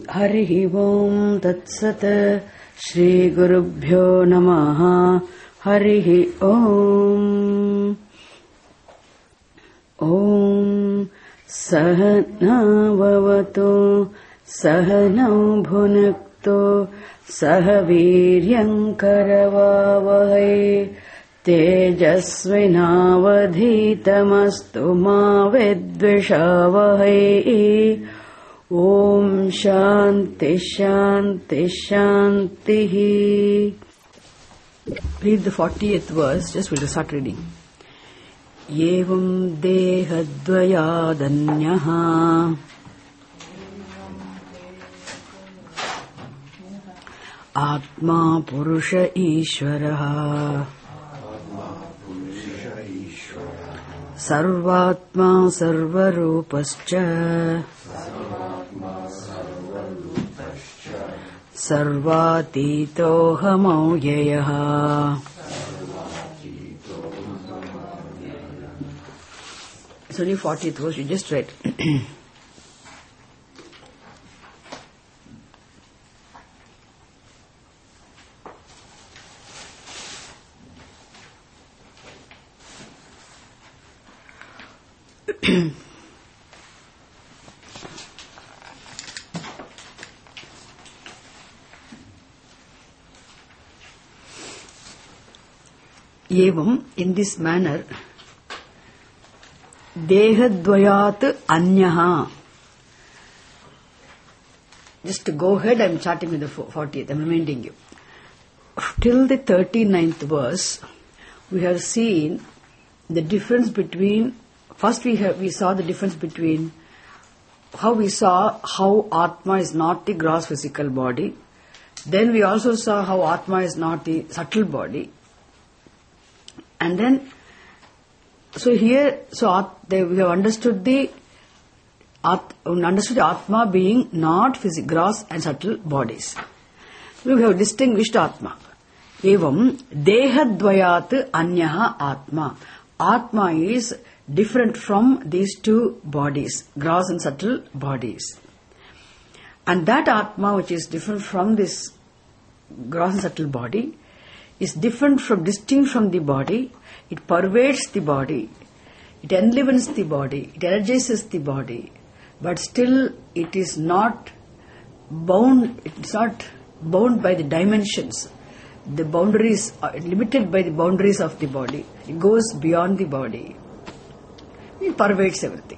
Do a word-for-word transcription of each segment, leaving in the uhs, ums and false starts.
Harihi Om Tat Sat Shri Gurubhyo Namaha Harihi Om Om Sahana Vavato Sahana Bhunakto Sahaviryam Karavavahai Tejasvinavadhitamastu ma vidvishavahai. Om Shanti Shanti Shanti. Read the fortieth verse, just we'll start reading. Yevam dehadvayadanyaha Atma Purusha Ishvaraha Sarvatma Sarvarupascha Sarvatito Hamauyayaha. It's only fortieth verse, you just read. Evam, in this manner, Dehadvayat Anyaha. Just to go ahead, I am starting with the fortieth, I am reminding you. Till the thirty-ninth verse, we have seen the difference between, first we have we saw the difference between how we saw how Atma is not the gross physical body. Then we also saw how Atma is not the subtle body. And then, so here, so they, we have understood the at, understood the Atma being not physical, gross and subtle bodies. We have distinguished Atma. Evam dehadvayat anyaha Atma. Atma is different from these two bodies, gross and subtle bodies. And that Atma, which is different from this gross and subtle body, is different from, distinct from the body. It pervades the body, it enlivens the body, it energizes the body, but still it is not bound, it's not bound by the dimensions, the boundaries, are limited by the boundaries of the body. It goes beyond the body. It pervades everything.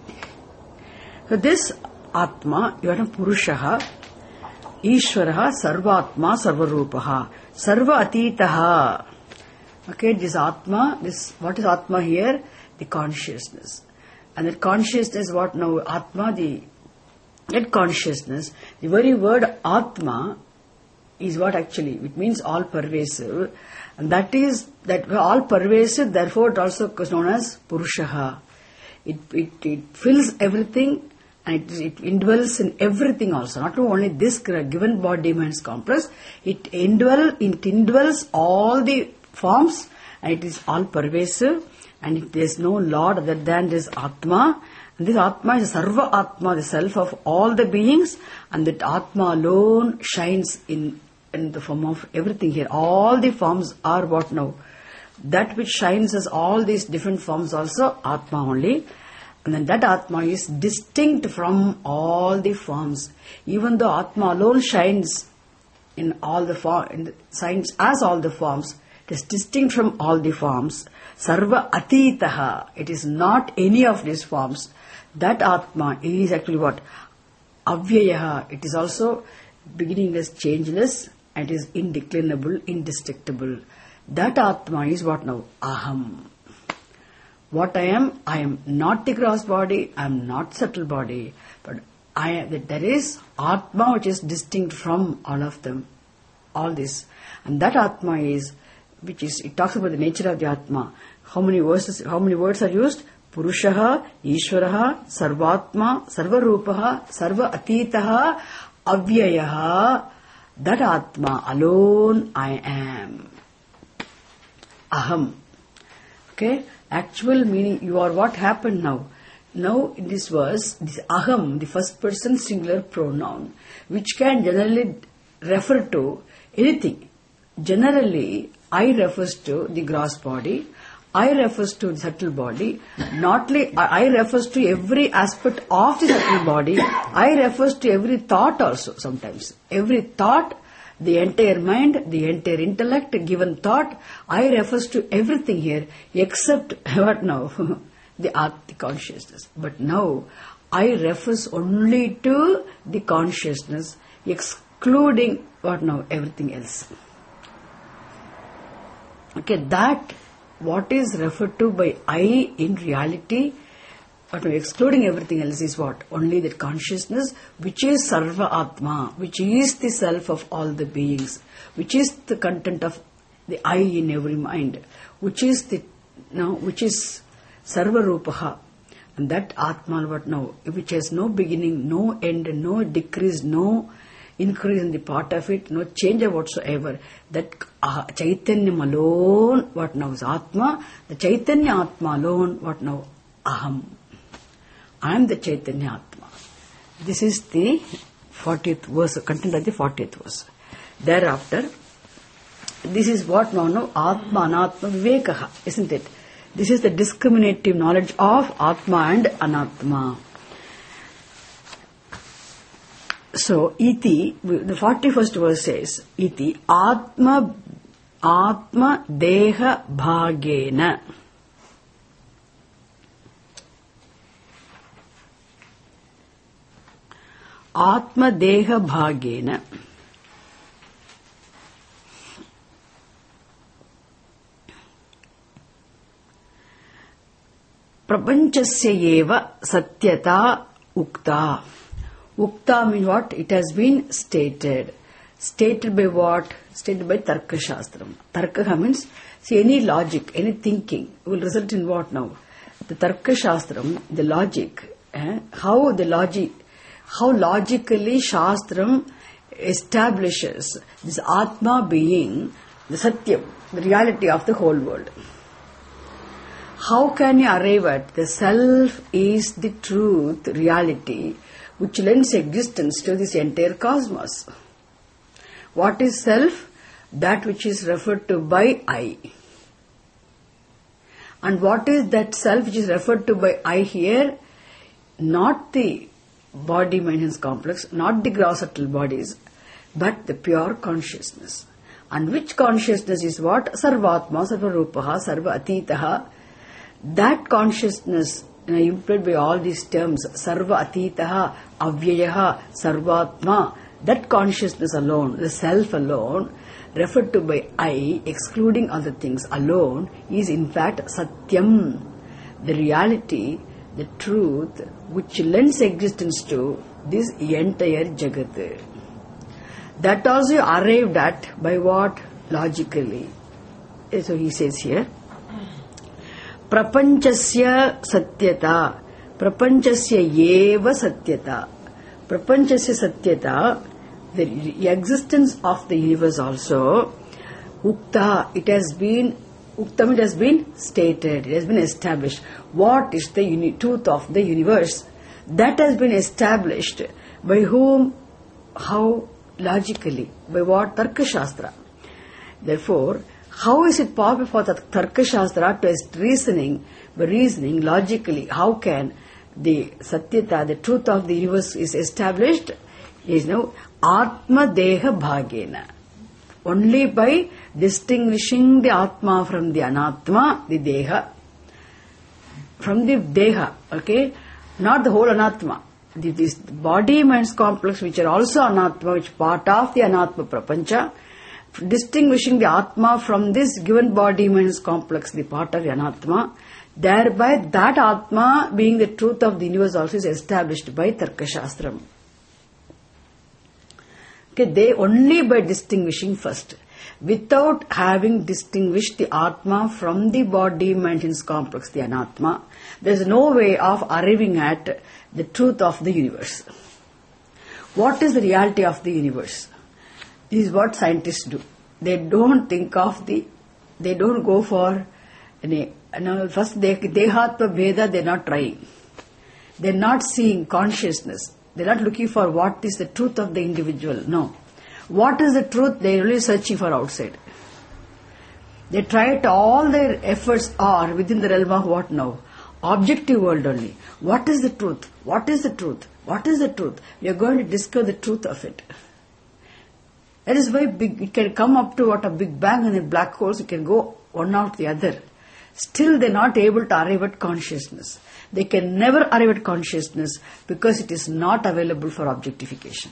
So this Atma, Yavana Purushaha, Ishvaraha, Sarvatma, Sarvarupaha, Sarva Atitaha. Okay, this Atma, this, what is Atma here? The consciousness. And that consciousness, what now? Atma, the, that consciousness, the very word Atma is what actually, it means all pervasive. And that is, that all pervasive, therefore it also is known as Purushaha. It, it, it fills everything. And it, it indwells in everything also. Not only this given body minds complex, it indwells, it indwells all the forms, and it is all pervasive, and it, there is no Lord other than this Atma. And this Atma is Sarva Atma, the self of all the beings, and that Atma alone shines in, in the form of everything here. All the forms are what now? That which shines as all these different forms also, Atma only. And then that Atma is distinct from all the forms. Even though Atma alone shines in all the form, in the, shines as all the forms, it is distinct from all the forms. Sarva Atitaha. It is not any of these forms. That Atma is actually what? Avyayaha. It is also beginningless, changeless, and is indeclinable, indestructible. That Atma is what now? Aham. What I am, I am not the gross body, I am not subtle body, but I am, that there is Atma which is distinct from all of them, all this. And that Atma is, which is, it talks about the nature of the Atma. How many verses, how many words are used? Purushaha, Ishvaraha, Sarvatma, Sarvarupaha, Sarva Atitaha, Avyayaha. That Atma alone I am. Aham. Okay? Actual meaning, you are what happened now. now in this verse, this aham, the first person singular pronoun, which can generally refer to anything. Generally, I refers to the gross body, I refers to the subtle body, not li- I refers to every aspect of the subtle body, I refers to every thought also sometimes. Every thought, the entire mind, the entire intellect, given thought, I refers to everything here except what now? the art, the consciousness. But now, I refers only to the consciousness, excluding what now? Everything else. Okay, that what is referred to by I in reality, but excluding everything else is what? Only that consciousness, which is Sarva Atma, which is the self of all the beings, which is the content of the I in every mind, which is the, no, which is Sarva Rupaha. And that Atma, what now? Which has no beginning, no end, no decrease, no increase in the part of it, no change whatsoever. That uh, Chaitanyam alone, what now is Atma, the Chaitanya Atma alone, what now? Aham. I am the Chaitanya Atma. This is the fortieth verse, content of the fortieth verse. Thereafter, this is what now, no, Atma, Anatma, Vivekaha, isn't it? This is the discriminative knowledge of Atma and Anatma. So, iti, the forty-first verse says, iti, Atma, Atma Deha Bhagena. Atma Deha Bhagena. Prapanchasya eva satyata ukta. Ukta means what? It has been stated. Stated by what? Stated by Tarka Shastram. Tarka means, see, any logic, any thinking will result in what now? The Tarka Shastram, the logic, eh? how the logic, how logically Shastram establishes this Atma being the Satyam, the reality of the whole world. How can you arrive at the self is the truth, reality, which lends existence to this entire cosmos? What is self? That which is referred to by I. And what is that self which is referred to by I here? Not the body maintenance complex, not the gross subtle bodies, but the pure consciousness. And which consciousness is what? Sarvatma, Sarvarupaha, Sarva Atitaha. That consciousness, you know, implied by all these terms, Sarva Atitaha, Avyayaha, Sarvatma, that consciousness alone, the self alone, referred to by I, excluding other things alone, is in fact Satyam, the reality, the truth, which lends existence to this entire Jagat. That also arrived at by what? Logically. So he says here, Prapanchasya satyata, Prapanchasya eva satyata. Prapanchasya satyata, the existence of the universe also, Ukta, it has been, Uktam, it has been stated, it has been established. What is the uni- truth of the universe? That has been established by whom? How? Logically. By what? Tarka Shastra. Therefore, how is it possible for the Tarka Shastra to is reasoning, by reasoning logically, how can the Satyata, the truth of the universe is established? Is now Atma Deha Bhagena. Only by distinguishing the Atma from the Anatma, the Deha, from the Deha, okay? Not the whole Anatma. The, this body minds complex, which are also Anatma, which part of the Anatma Prapancha, distinguishing the Atma from this given body minds complex, the part of the Anatma, thereby that Atma being the truth of the universe also is established by Tarka Shastram. Okay, they only by distinguishing first, without having distinguished the Atma from the body maintenance complex, the Anatma, there is no way of arriving at the truth of the universe. What is the reality of the universe? This is what scientists do. They don't think of the, they don't go for, you know, first they, Dehatma Bheda, they are not trying. They're not seeing consciousness. They're not looking for what is the truth of the individual. No. What is the truth? They're really searching for outside. They try it, all their efforts are within the realm of what now? Objective world only. What is the truth? What is the truth? What is the truth? We are going to discover the truth of it. That is why big, it can come up to what a big bang and in black holes, it can go one after the other. Still they are not able to arrive at consciousness. They can never arrive at consciousness because it is not available for objectification.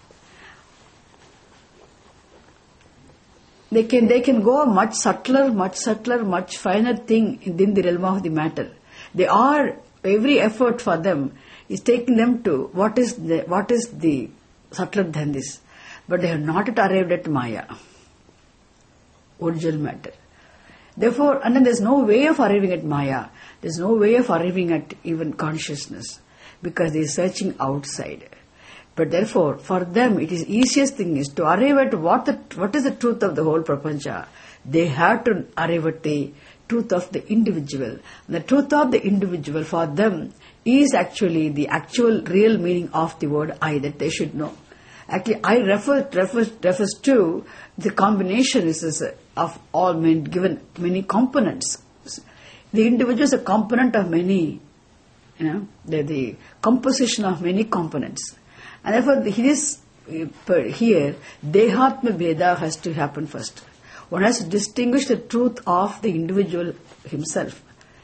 They can, they can go much subtler, much subtler, much finer thing within the realm of the matter. They are, every effort for them is taking them to what is the, what is the subtler than this. But they have not yet arrived at Maya, original matter. Therefore, and then there's no way of arriving at Maya. There's no way of arriving at even consciousness because they're searching outside. But therefore, for them, it is easiest thing is to arrive at what the, what is the truth of the whole prapancha. They have to arrive at the truth of the individual. And the truth of the individual for them is actually the actual real meaning of the word I that they should know. Actually, I refer, refers, refers to the combination is, is of all men given many components. The individual is a component of many, you know, the, the composition of many components. And therefore, this, here, Dehatma Bheda has to happen first. One has to distinguish the truth of the individual himself.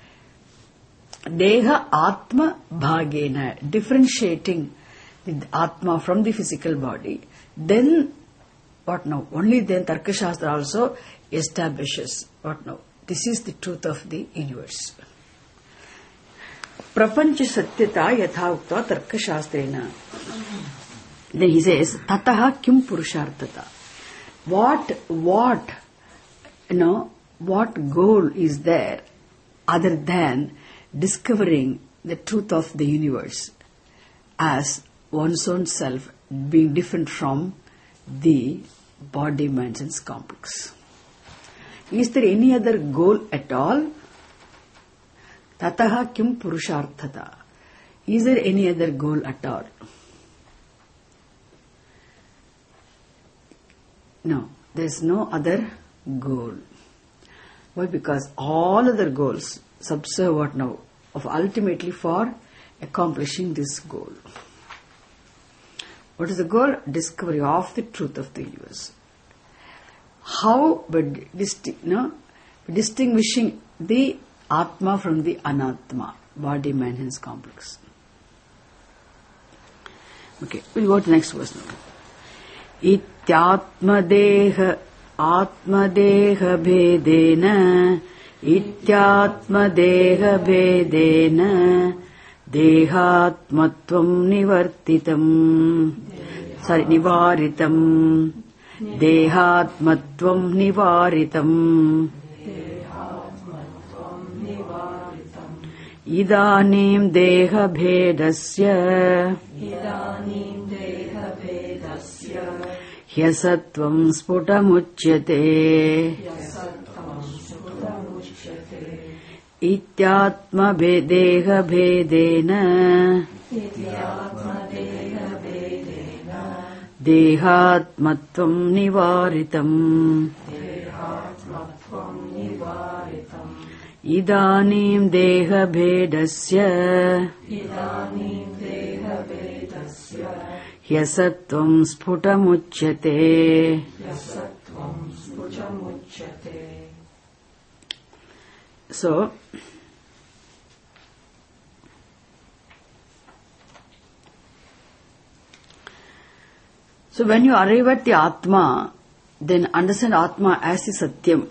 Deha Atma Bhagena, differentiating the Atma from the physical body. Then, what now? Only then Tarkashastra also establishes, what now? This is the truth of the universe. Prapancha Satyata Yatha Ukta Tarkashastrena. Then he says, Tataha Kim Purusharthata. What, what, you know, what goal is there other than discovering the truth of the universe as one's own self being different from the body, mind, sense complex? Is there any other goal at all? Tataha Kim Purusharthata. Is there any other goal at all? No, there is no other goal. Why? Because all other goals subserve what now? Of ultimately for accomplishing this goal. What is the goal? Discovery of the truth of the universe. How? By disti- no? distinguishing the Atma from the Anatma, body, mind, hands complex. Okay, we'll go to the next verse now. Ityatmadeha atmadeha bhedena Ityatmadeha bhedena Dehatmatvam nivartitam Sorry, nivaritam Dehatmatvam nivaritam Idanim deha bhedasya Idanim deha bhedasya Hyasatvam sputamuchyate Hyasatvam sputamuchyate Ityatma deha bhedena Ityatma deha bhedena Dehatmatvam nivaritam Dehatmatvam nivaritam Idanim deha bhedasya Idanim deha bhedasya Hyasatvam sputamuchyate Hyasatvam sputamuchyate. So, so when you arrive at the Atma, then understand Atma as the Satyam.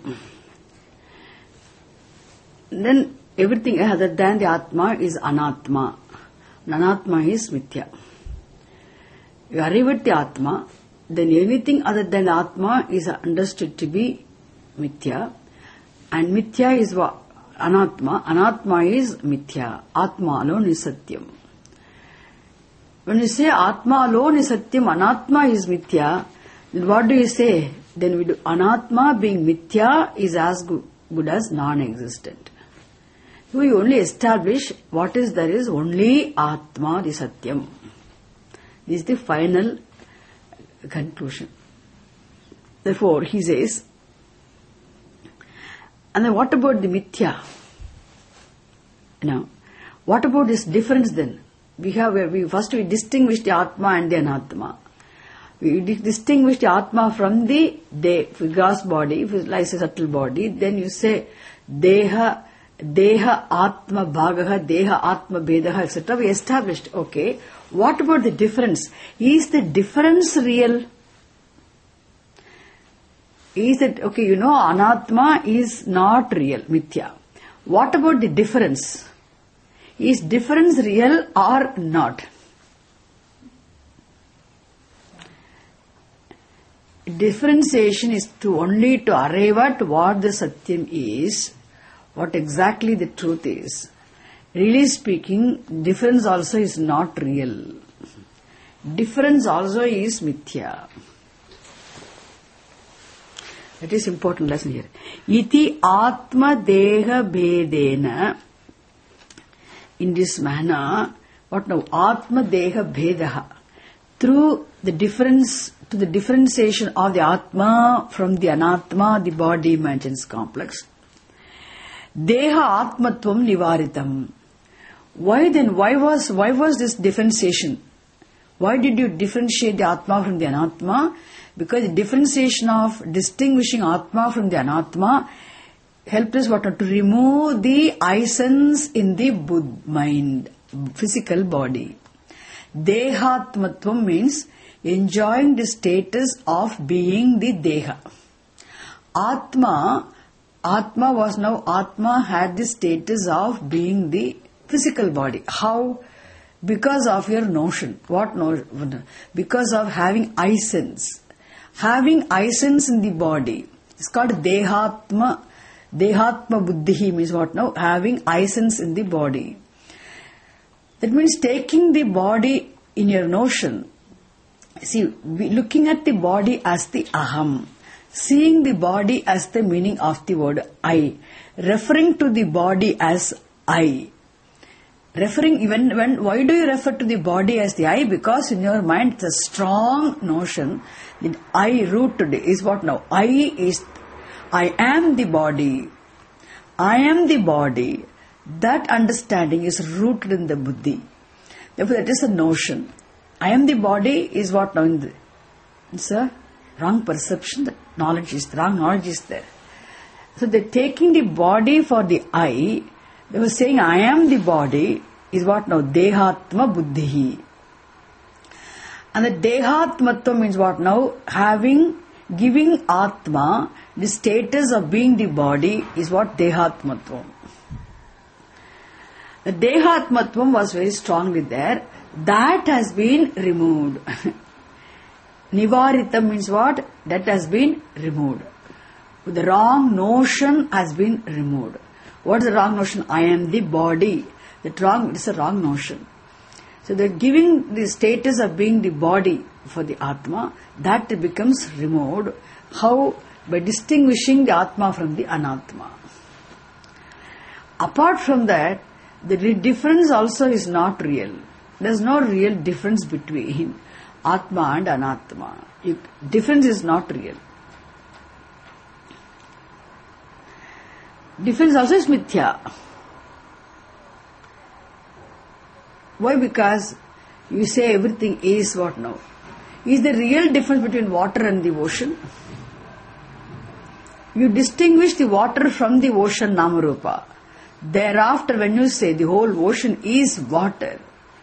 Then everything other than the Atma is Anatma. Anatma is Mithya. You arrive at the Atma, then anything other than Atma is understood to be Mithya. And Mithya is what? Anatma. Anatma is Mithya. Atma alone is Satyam. When you say Atma alone is Satyam, Anatma is Mithya, then what do you say? Then we do Anatma being Mithya is as good, good as non-existent. We only establish what is there is only Atma, the Satyam. This is the final conclusion. Therefore, he says, and then what about the Mithya? Now, what about this difference then? We have, we first we distinguish the Atma and the Anatma. We distinguish the Atma from the de, gross body, if it lies a subtle body, then you say Deha, Deha Atma Bhagaha, Deha Atma Bedaha, et cetera. We established, okay, what about the difference? Is the difference real? Is it, okay, you know, Anatma is not real, Mithya. What about the difference? Is difference real or not? Differentiation is to only to arrive at what the Satyam is, what exactly the truth is. Really speaking, difference also is not real. Difference also is Mithya. That is important lesson here. Iti Atma Deha Bhedena. In this manner, what now? Atma Deha Bhedaha. Through the difference, to the differentiation of the Atma from the Anatma, the body imagines complex. Deha Atmatvam Nivaritam. Why then, why was, why was this differentiation? Why did you differentiate the Atma from the Anatma? Because the differentiation of distinguishing Atma from the Anatma helped us what, to remove the essence in the Buddh mind, physical body. Dehatmatvam means enjoying the status of being the Deha. Atma, Atma was now, Atma had the status of being the physical body. How? Because of your notion. What notion? Because of having essence. Having essence in the body. It's called Dehatma. Dehatma Buddhi means what now? Having essence in the body. That means taking the body in your notion. See, we, looking at the body as the Aham. Seeing the body as the meaning of the word I. Referring to the body as I. Referring even when, why do you refer to the body as the I? Because in your mind it's a strong notion that I rooted is what now? I is, I am the body. I am the body. That understanding is rooted in the buddhi. Therefore that is a notion. I am the body is what now? It's a wrong perception. That knowledge is, wrong knowledge is there. So they're taking the body for the I. They were saying, I am the body, is what now? Dehatma Buddhi. And the Dehatmatva means what now? Having, giving Atma the status of being the body is what Dehatmatvam. The Dehatmatvam was very strongly there. That has been removed. Nivaritam means what? That has been removed. The wrong notion has been removed. What is the wrong notion? I am the body. That wrong, it is a wrong notion. So they're giving the status of being the body for the Atma, that becomes removed. How? By distinguishing the Atma from the Anatma. Apart from that, the difference also is not real. There's no real difference between Atma and Anatma. You, difference is not real. Difference also is Mithya. Why? Because you say everything is what now? Is the real difference between water and the ocean? You distinguish the water from the ocean Namarupa. Thereafter when you say the whole ocean is water,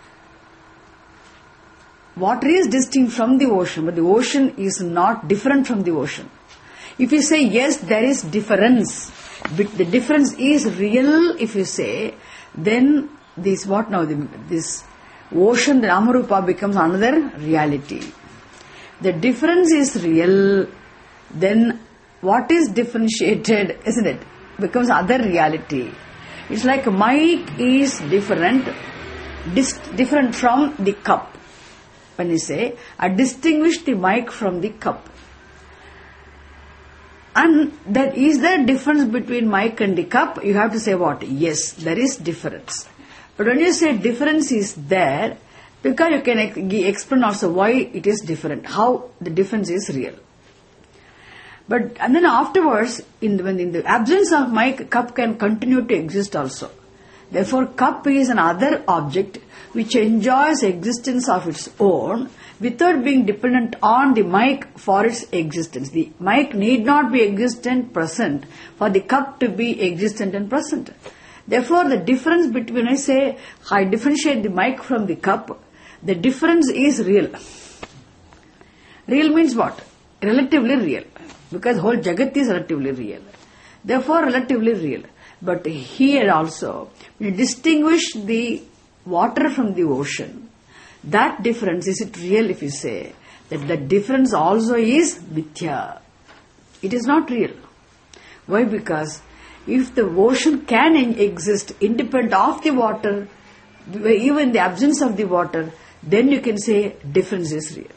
water is distinct from the ocean, but the ocean is not different from the ocean. If you say yes, there is difference, but the difference is real, if you say, then this what now? This ocean, the Namarupa becomes another reality. The difference is real, then what is differentiated, isn't it? Becomes other reality. It's like mic is different, dis- different from the cup. When you say, I distinguish the mic from the cup. And that is there difference between mic and the cup? You have to say what? Yes, there is difference. But when you say difference is there, because you can ex- explain also why it is different, how the difference is real. But and then afterwards, in the, when in the absence of mic, cup can continue to exist also. Therefore, cup is another object which enjoys existence of its own without being dependent on the mic for its existence. The mic need not be existent, present, for the cup to be existent and present. Therefore, the difference between, I say, I differentiate the mic from the cup, the difference is real. Real means what? Relatively real. Because whole Jagat is relatively real. Therefore, relatively real. But here also, when you distinguish the water from the ocean, that difference, is it real if you say that the difference also is mithya? It is not real. Why? Because if the ocean can exist independent of the water, even in the absence of the water, then you can say difference is real.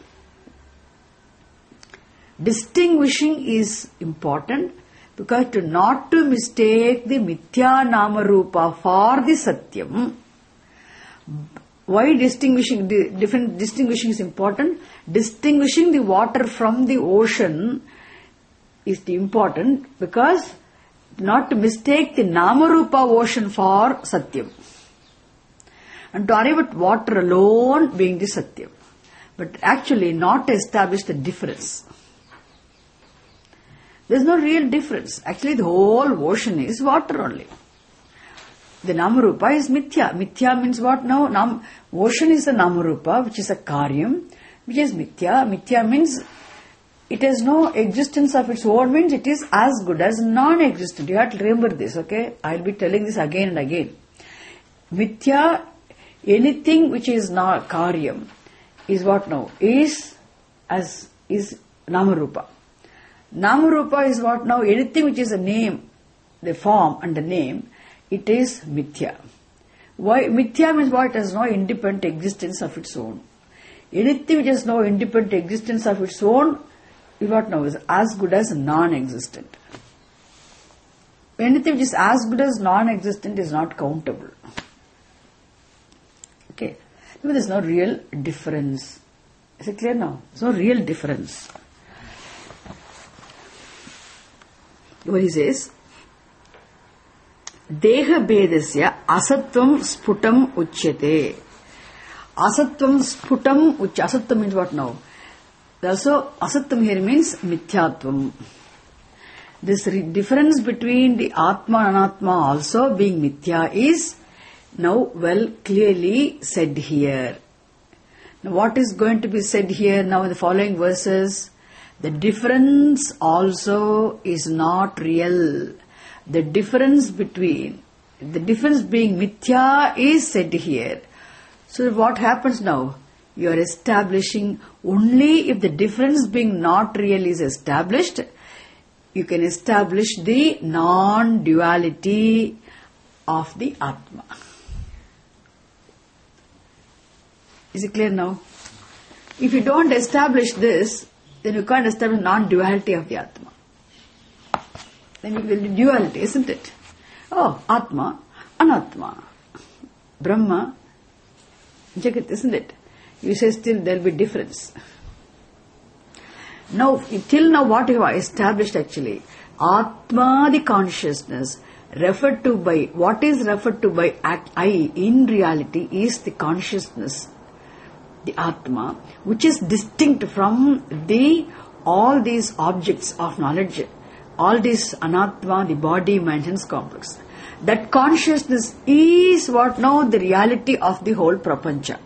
Distinguishing is important because to not to mistake the mithya nama rupa for the satyam. Why distinguishing the different distinguishing is important? Distinguishing the water from the ocean is the important because not to mistake the nama rupa ocean for satyam. And to arrive at water alone being the satyam. But actually not establish the difference. There is no real difference. Actually, the whole ocean is water only. The Namarupa is Mithya. Mithya means what now? Nam, ocean is the Namarupa, which is a Karyam, which is Mithya. Mithya means it has no existence of its own, means it is as good as non-existent. You have to remember this, okay? I will be telling this again and again. Mithya, anything which is not Karyam, is what now? Is as is Namarupa. Namarupa is what now? Anything which is a name, the form and the name, it is mithya. Why? Mithya means what? It has no independent existence of its own. Anything which has no independent existence of its own is what now? Is as good as non-existent. Anything which is as good as non-existent is not countable. Okay. There is no real difference. Is it clear now? There is no real difference. What he says, Deha Bedasya Asatvam Sputam Uchyate. Asatvam Sputam Uchyate. Asatvam means what now? Also, Asatvam here means Mithyatvam. This re- difference between the Atma and Anatma also being Mithya is now well clearly said here. Now, what is going to be said here now in the following verses? The difference also is not real. The difference between, the difference being mithya is said here. So what happens now? You are establishing only if the difference being not real is established, you can establish the non-duality of the Atma. Is it clear now? If you don't establish this, then you can't establish non-duality of the Atma. Then it will be duality, isn't it? Oh, Atma, Anatma, Brahma, Jagat, isn't it? You say still there will be difference. Now, till now what you have established actually, Atma, the consciousness, referred to by, what is referred to by I in reality is the consciousness, the Atma, which is distinct from the all these objects of knowledge, all these Anatma, the body, mind, sense complex. That consciousness is what now the reality of the whole prapancha.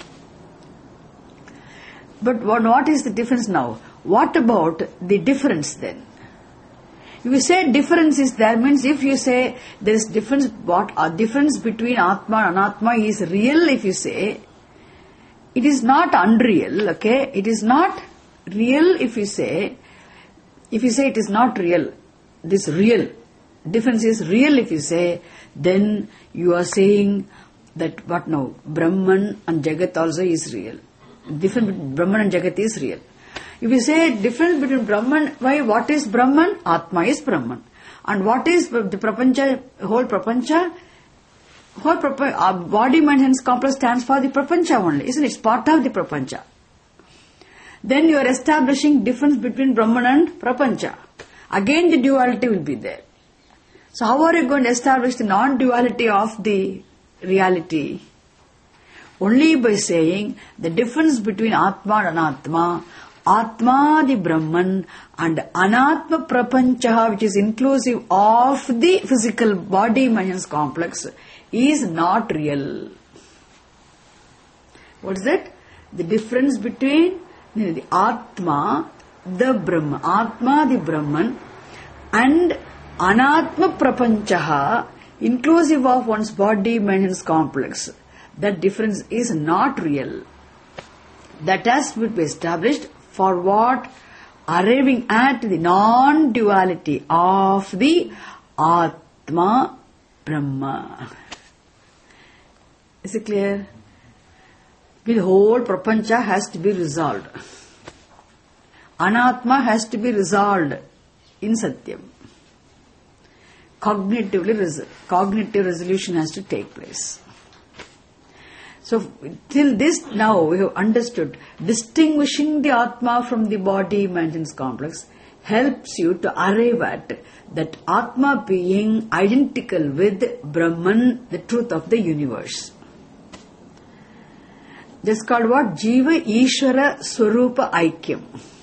But what, what is the difference now? What about the difference then? If you say difference is there, means if you say there is difference, what a difference between Atma and Anatma is real, if you say, it is not unreal, okay? It is not real if you say, if you say it is not real, this real, difference is real if you say, then you are saying that what now? Brahman and Jagat also is real. Difference between Brahman and Jagat is real. If you say difference between Brahman, why, what is Brahman? Atma is Brahman. And what is the Prapancha, whole Prapancha? Whole Prapancha, our body, mind, hands complex stands for the Prapancha only, isn't it? It's part of the Prapancha. Then you are establishing difference between Brahman and Prapancha. Again the duality will be there. So how are you going to establish the non-duality of the reality? Only by saying the difference between Atma and Anatma, Atma the Brahman and Anatma Prapancha, which is inclusive of the physical body mind complex, is not real. What is that? The difference between the Atma, the Brahman, Atma the Brahman and Anatma Prapancha, inclusive of one's body mind complex. That difference is not real. That has to be established for what? Arriving at the non-duality of the Atma Brahma. Is it clear? The whole Prapancha has to be resolved. Anatma has to be resolved in Satyam. Cognitively, res- cognitive resolution has to take place. So, till this now we have understood, distinguishing the Atma from the body mind complex helps you to arrive at that Atma being identical with Brahman, the truth of the universe. This is called what? Jiva Ishvara Swarupa Aikyam.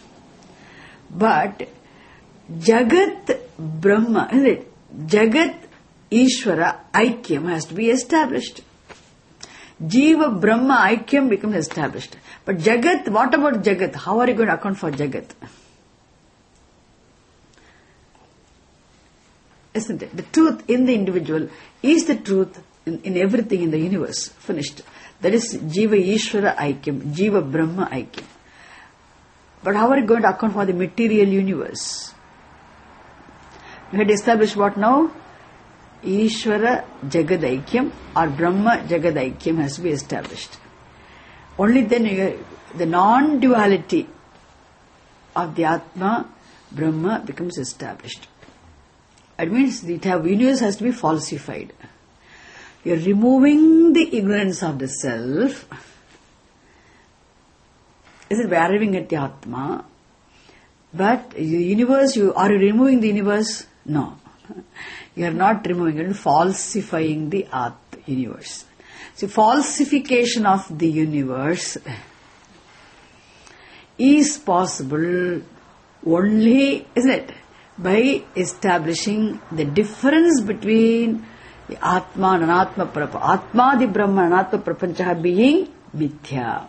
But Jagat Brahma, isn't it? Jagat Ishvara Aikyam has to be established. Jiva Brahma Aikyam becomes established. But Jagat, what about Jagat? How are you going to account for Jagat? Isn't it? The truth in the individual is the truth in, in everything in the universe. Finished. That is Jiva Ishvara Aikyam, Jiva Brahma Aikyam. But how are you going to account for the material universe? We had established what now? Ishvara Jagadaikyam or Brahma Jagadaikyam has to be established. Only then you, the non-duality of the Atma, Brahma becomes established. It means the universe has to be falsified. You are removing the ignorance of the self. Is it by arriving at the Atma? But the universe, you are you removing the universe? No. You are not removing it, falsifying the At universe. See, falsification of the universe is possible only, isn't it, by establishing the difference between the Atma and Anatma Prapancha. Atma, the Brahma, and Anatma Prapancha being Mithya.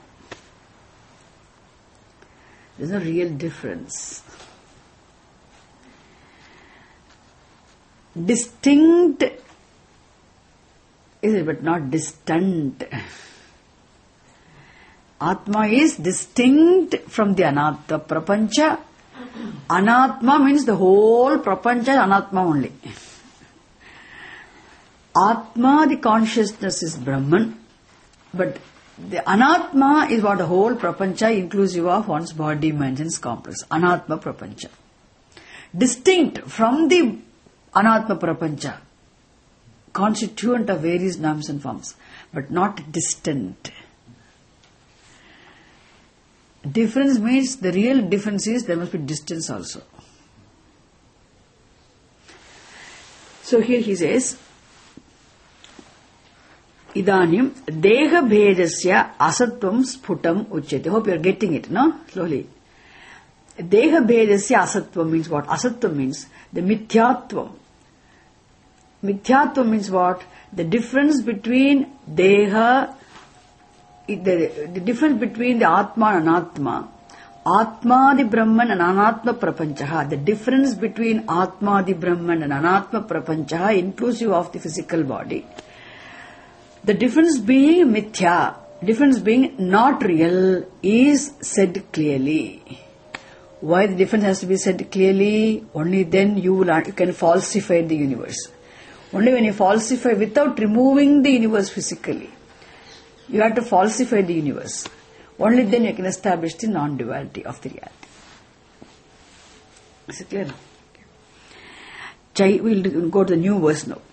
There is no real difference. Distinct is it, but not distant. Atma is distinct from the Anatma Prapancha. Anatma means the whole Prapancha is Anatma only. Atma, the consciousness, is Brahman, but the Anatma is what the whole Prapancha inclusive of one's body, mind, and complex. Anatma Prapancha. Distinct from the Anatma Prapancha, constituent of various names and forms, but not distant. Difference means the real difference is there must be distance also. So here he says, Idanim Deha Bhedasya Asatvam Sputam Uchyate. Hope you are getting it, no? Slowly. Deha Bhedasya Asatvam means what? Asatvam means the Mithyatvam. Mithyatvam means what? The difference between Deha, the, the difference between the Atma and Anatma. Atma the Brahman and Anatma Prapancha. The difference between Atma the Brahman and Anatma Prapancha, inclusive of the physical body. The difference being mithya, difference being not real, is said clearly. Why the difference has to be said clearly? Only then you will you can falsify the universe. Only when you falsify without removing the universe physically, you have to falsify the universe. Only then you can establish the non-duality of the reality. Is it clear? Chai, we'll go to the new verse now.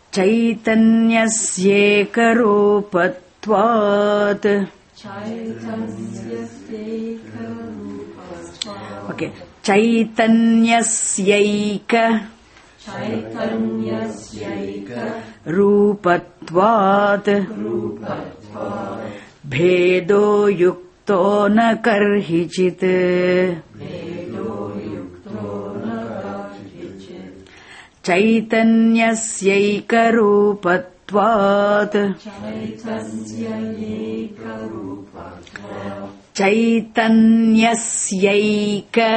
Chaitanyasyekarupatvat. Okay. Chaitanyasyaika. Chaitanyasyaika. Rupatvat. Rupatvat. Bhedo yukto na karhichit. Bhedo yukto na karhichit. Chaitanyasyaika rupatvat. Chaitanyasyaika rupatvat. Chaitanyasyaika.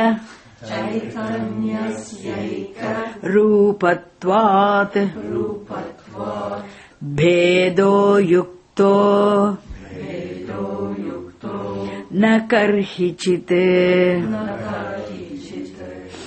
Chaitanyasyaika rupatvat. Rupatvat. Bhedo yukto. Bhedo yukto. Na karhichite. Na karhichite.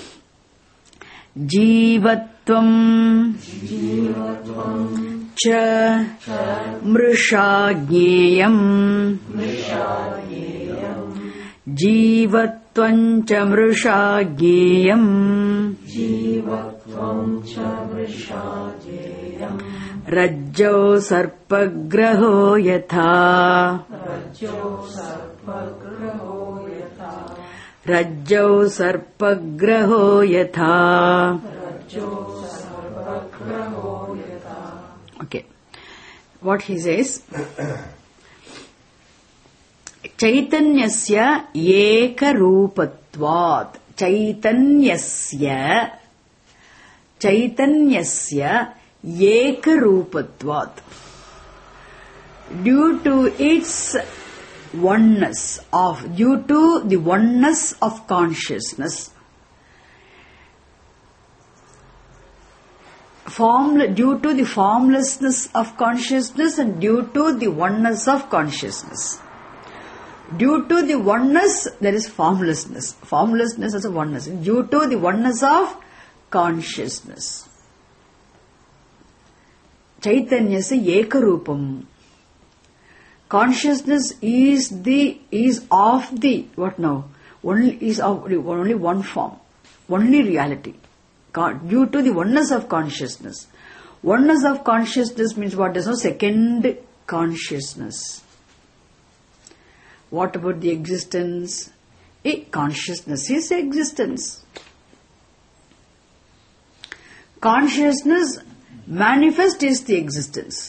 Jivatvam. Jivatvam. Cha. Cha. Mrishajneyam. Mrishajneyam. Jivatvam cha mrishajneyam. Jivatvam cha mrishajneyam. Rajjo sarpagraho yatha. Rajjo sarpagraho yatha. Rajjo sarpagraho yatha. Rajjo sarpagraho yatha. Okay. What he says? Chaitanyasya ekarupatvat. Chaitanyasya. Chaitanyasya ekarupatvat. Due to its oneness of, due to the oneness of consciousness, form, due to the formlessness of consciousness and due to the oneness of consciousness. Due to the oneness, there is formlessness. Formlessness is a oneness. Due to the oneness of consciousness. Chaitanyasya ekarupam. Consciousness is the, is of the, what now? Only, is of only one form. Only reality. Due to the oneness of consciousness. Oneness of consciousness means what? There is no second consciousness. What about the existence? A consciousness is existence. Consciousness manifest is the existence.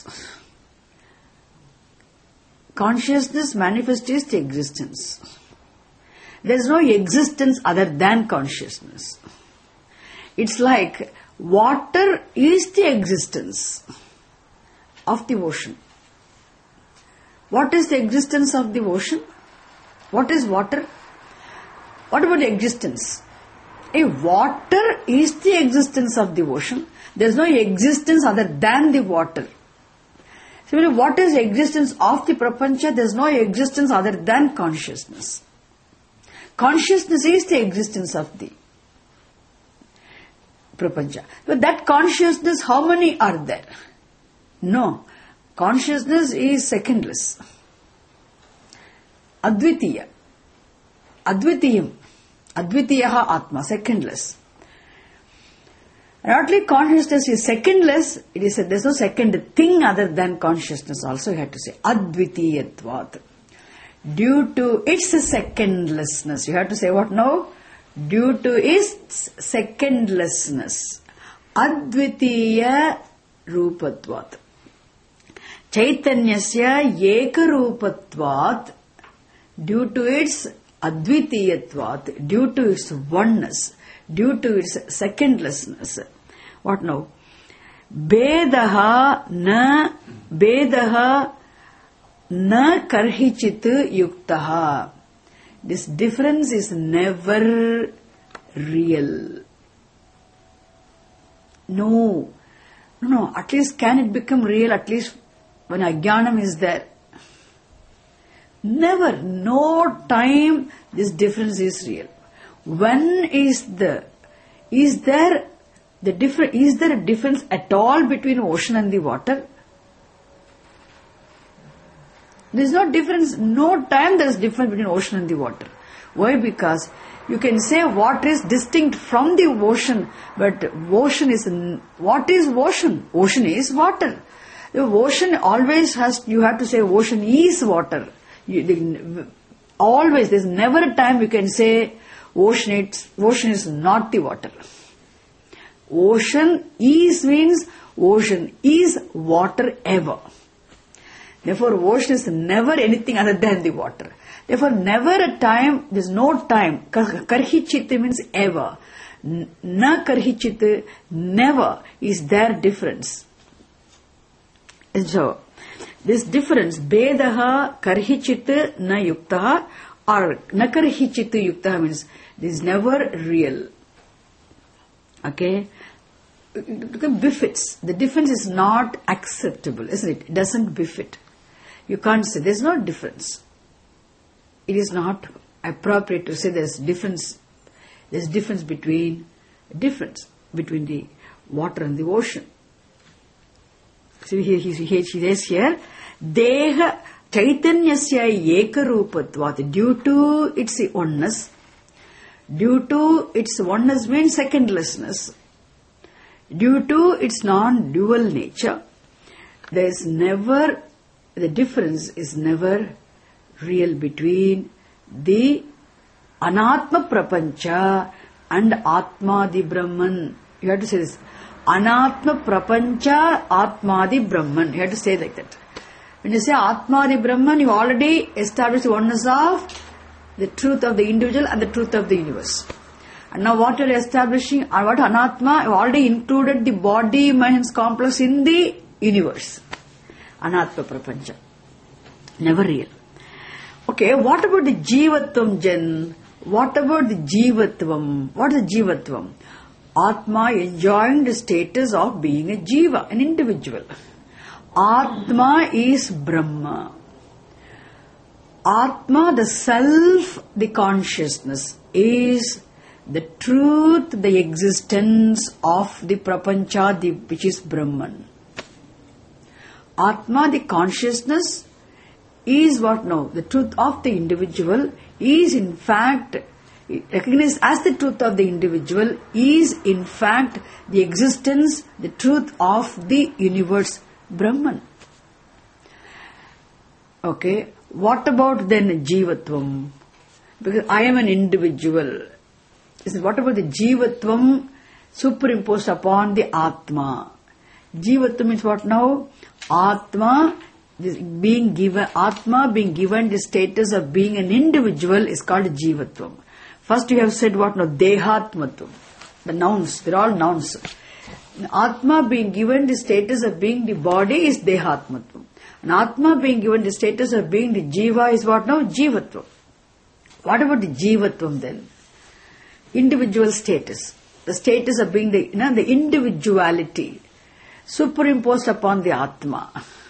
Consciousness manifest is the existence. There is no existence other than consciousness. It's like water is the existence of the ocean. What is the existence of the ocean? What is water? What about the existence? A water is the existence of the ocean. There is no existence other than the water. Similarly, what is the existence of the prapancha? There is no existence other than consciousness. Consciousness is the existence of the prapancha. But that consciousness, how many are there? No. Consciousness is secondless. Advitiya. Advitiyam. Advitiyaha Atma, secondless. Not only consciousness is secondless, it is there is no second thing other than consciousness also, you have to say. Advitiyatvat. Due to its secondlessness. You have to say what now? Due to its secondlessness. Advitiya rupatvat. Chaitanyasya ekarupatvat. Due to its advitiyatvat. Due to its oneness. Due to its secondlessness. What now? Bedaha na bedaha na karhichit yuktaha. This difference is never real. No. No, no. At least can it become real? At least when ajnanam is there. Never. No time this difference is real. When is the, is there the difference, is there a difference at all between ocean and the water? There is no difference, no time there is difference between ocean and the water. Why? Because you can say water is distinct from the ocean, but ocean is, what is ocean? Ocean is water. The ocean always has, you have to say ocean is water. You, the, always, there's never a time you can say ocean, it's, ocean is not the water. Ocean is means ocean is water ever. Therefore, ocean is never anything other than the water. Therefore, never a time, there's no time. Karhichit means ever. Na karhichit, never is there difference. And so, this difference, Bedaha karhichit na yuktaha or na karhichit yuktaha means this is never real. Okay? It befits. The difference is not acceptable, isn't it? It doesn't befit. You can't say, there's no difference. It is not appropriate to say there's difference. There's difference between difference between the water and the ocean. So he, he, he, he says here, Deha Chaitanyasya Ekarupatvat, due to its oneness, due to its oneness means secondlessness, due to its non-dual nature, there is never, the difference is never real between the Anatma Prapancha and Atmadi Brahman. You have to say this. Anatma Prapancha Atmadi Brahman. You have to say like that. When you say Atmadi Brahman, you already established the oneness of the truth of the individual and the truth of the universe. And now what you are establishing, or what Anatma, you already included the body, mind complex in the universe. Anatma Prapancha. Never real. Okay, what about the Jivatvam, Jen? What about the Jivatvam? What is the Jivatvam? Atma enjoying the status of being a Jiva, an individual. Atma is Brahma. Atma, the self, the consciousness, is the truth, the existence of the Prapancha, the, which is Brahman. Atma, the consciousness, is what now? The truth of the individual is in fact recognized as the truth of the individual, is in fact the existence, the truth of the universe, Brahman. Okay, what about then Jivatvam? Because I am an individual. What about the Jivatvam superimposed upon the Atma? Jivatvam means what now? Atma This being given, Atma being given the status of being an individual is called Jivatvam. First you have said what now? Dehatmatvam. The nouns, they're all nouns. Atma being given the status of being the body is Dehatmatvam. And Atma being given the status of being the Jiva is what now? Jivatvam. What about the Jivatvam then? Individual status. The status of being the, you know, the individuality superimposed upon the Atma.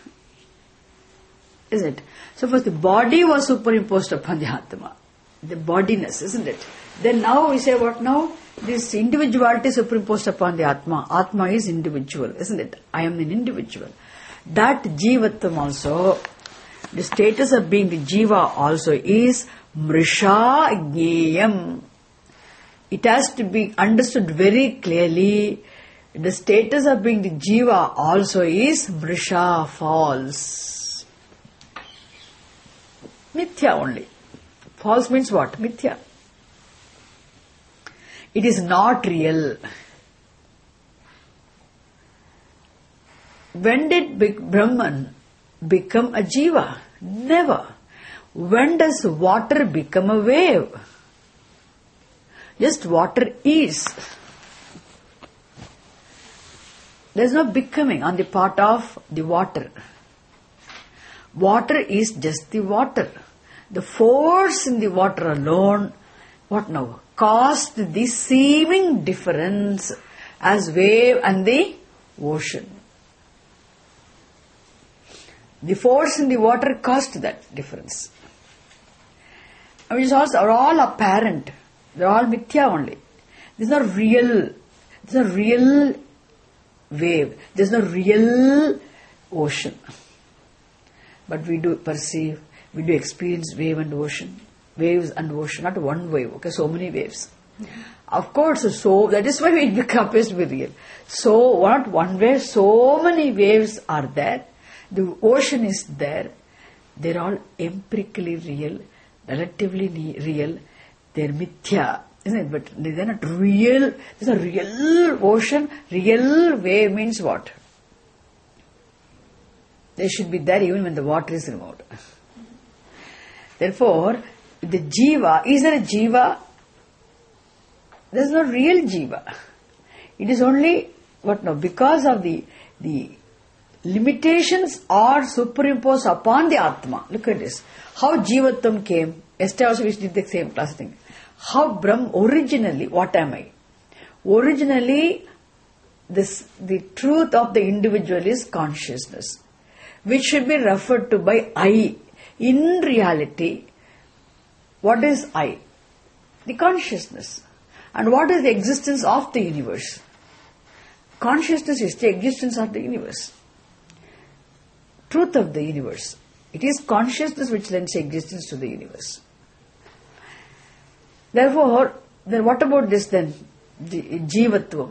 Is it? So first the body was superimposed upon the Atma. The bodiness, isn't it? Then now we say what now? This individuality superimposed upon the Atma. Atma is individual, isn't it? I am an individual. That Jivatvam also, the status of being the Jiva also is Mrisha Jneyam. It has to be understood very clearly. The status of being the Jiva also is Mrisha, false. Mithya only. False means what? Mithya. It is not real. When did Brahman become a Jiva? Never. When does water become a wave? Just water is. There is no becoming on the part of the water. Water is just the water. The force in the water alone, what now? Caused the seeming difference as wave and the ocean. The force in the water caused that difference. Which is also are all apparent. They are all mithya only. This is not real. This is not real wave. This is not real ocean. But we do perceive, we do experience wave and ocean. waves and ocean, not one wave, okay, so many waves. Of course, so that is why it appears to be real. So, not one wave, so many waves are there. The ocean is there. They're all empirically real, relatively ne- real. They're mithya, isn't it? But they're not real. There's a real ocean, real wave means what? They should be there even when the water is removed. Therefore, the jiva, is there a jiva? There is no real jiva. It is only, what now, because of the, the limitations are superimposed upon the Atma. Look at this. How jivatvam came. Yesterday also we did the same class thing. How Brahm, originally, what am I? Originally, this, the truth of the individual is consciousness, which should be referred to by I. In reality, what is I? The consciousness. And what is the existence of the universe? Consciousness is the existence of the universe. Truth of the universe. It is consciousness which lends existence to the universe. Therefore, then what about this then? The jivatvam.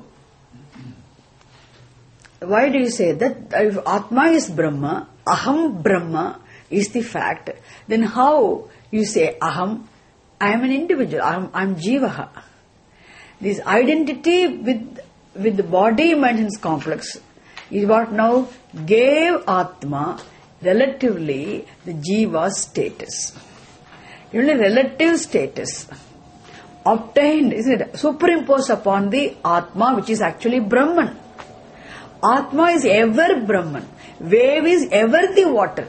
Why do you say that? If Atma is Brahma, Aham Brahma is the fact, then how you say Aham, I am an individual, I am, I am Jivaha. This identity with, with the body maintenance complex is what now gave Atma relatively the Jiva's status. Only relative status obtained, isn't it, superimposed upon the Atma, which is actually Brahman. Atma is ever Brahman. Wave is ever the water.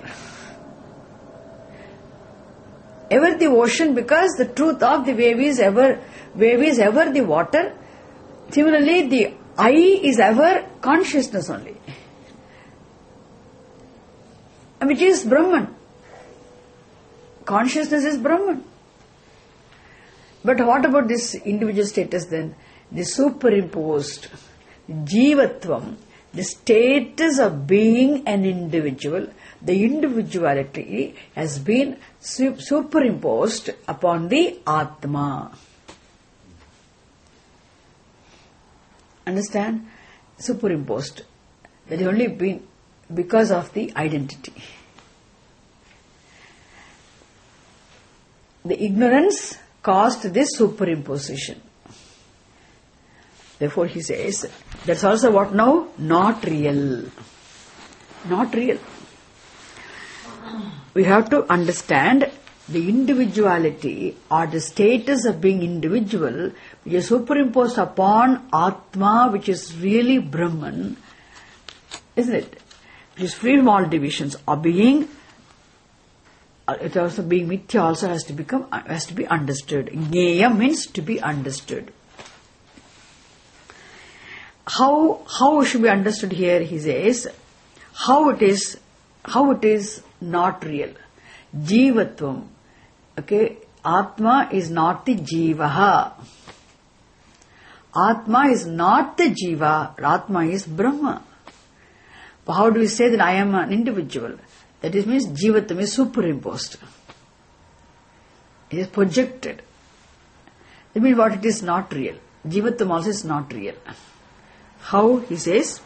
Ever the ocean, because the truth of the wave is ever, wave is ever the water. Similarly, the I is ever consciousness only, which is Brahman. Consciousness is Brahman. But what about this individual status then? The superimposed jivatvam, the status of being an individual, the individuality has been superimposed upon the Atma. Understand? Superimposed. That has only been because of the identity. The ignorance caused this superimposition. Therefore he says, that's also what now? Not real. Not real. We have to understand the individuality or the status of being individual, which is superimposed upon Atma, which is really Brahman, isn't it? Which is free from all divisions, or being, it also being mithya also has to become, has to be understood. Jnaya means to be understood. How, how should be understood here? He says, how it is, how it is not real. Jivatvam. Okay, Atma is not the Jivaha. Atma is not the Jiva. Atma is Brahma. But how do we say that I am an individual? That is means Jivatvam is superimposed. It is projected. That means what it is not real. Jivatvam also is not real. How? He says,